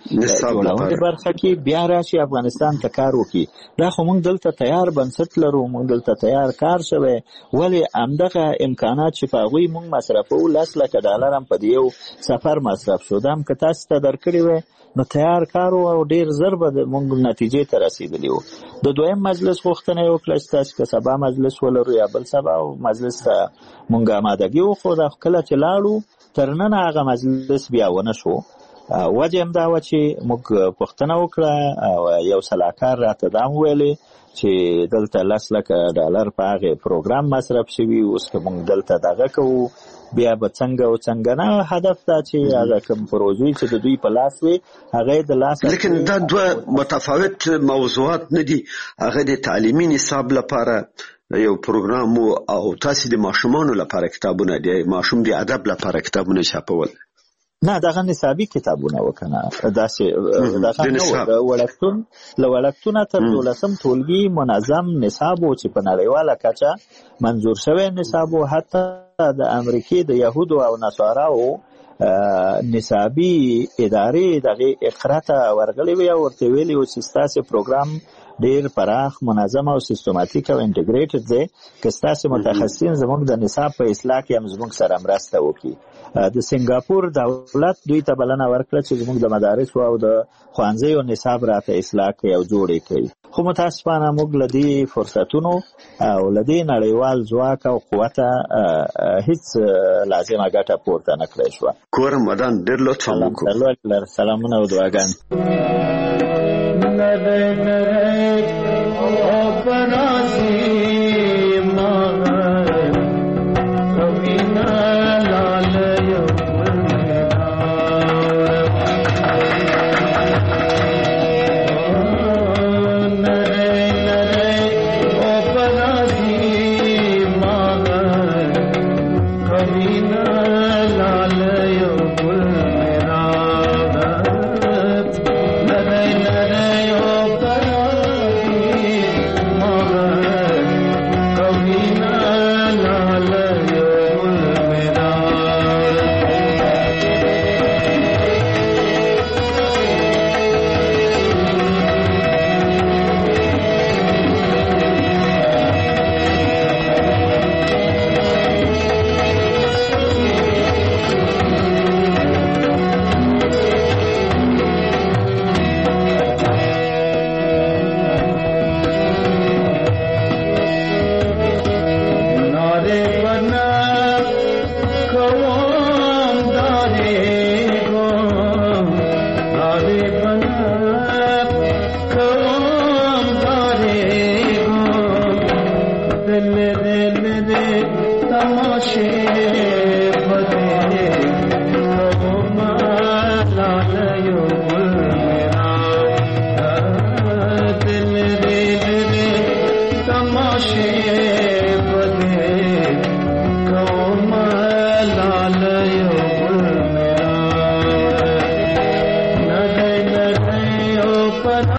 جوړونې برخه کې، بیا راشي افغانستان ته کار وکړي. دا خو موږ دلته تیار بنسټ لرو، موږ دلته تیار کار شوی. ولې همدغه امکانات چې په هغوی موږ مصرفوو $10 لک هم په دې یو سفر مصرف شو. دا هم که تاسو ته درکړی وی نو تیار کار او ډېر ژر به موږ نتیجې ته رسېدلي وو. د دویم مجلس غوښتنه یې وکړه چې تاسو که سبا مجلس ولرو یا بل سبا مجلس ته موږ آمادګي وښوده. خو کله چې لاړو تر ننه هغه مجلس بیا ونه شو. وجه هم دا وه چې موږ پوښتنه وکړه او یو سلاکار راته دا هم ویلې چې دلته $10 لک په هغې پروګرام مصرف شوي. اوس که موږ دلته دغه کوو بیا به څنګه او څنګه نه. هدف دا چې هغه کوم پروژې چې د دوی په لاس وي هغه د لاس، لیکن دا دوه متفاوت موضوعات نه دي. هغه د تعلیمي نصاب لپاره یو پروګرام او تاسو د ماشومانو لپاره کتابونه دي، ماشوم د ادب لپاره کتابونه چاپول. نه دغه نصابي کتابونه وکنه داسې دغه وړکتون تر 12م ټولګي منظم نصاب و چې په نړیواله کچه منظور شوی نصاب و حتی د امریکای د يهودو او نصاراو نصابي ادارې دغه اقرا ته ورغلي وي او ورته ویلي و چې ستاسو پروګرام ډیر پراخ منظم او سیستماتیک او انټیګریټډ دی که ستاسو متخصصین زموږ د نصاب په اصلاح کې هم زموږ سره مرسته وکړي. د سنگاپور دولت دوی ته بلنه ورکړه چې زموږ د مدارس او د ښوونځیو نصاب راته اصلاح کوي او جوړ کړي. خو متاسفانه موږ لدی فرصتونو او لدی نړیوال ځواک او قوت هیڅ لازمه ګټه پورته نه کړی شو. کورم ودان ډیر لطفا وکړو. سلامونه او دعاګانې.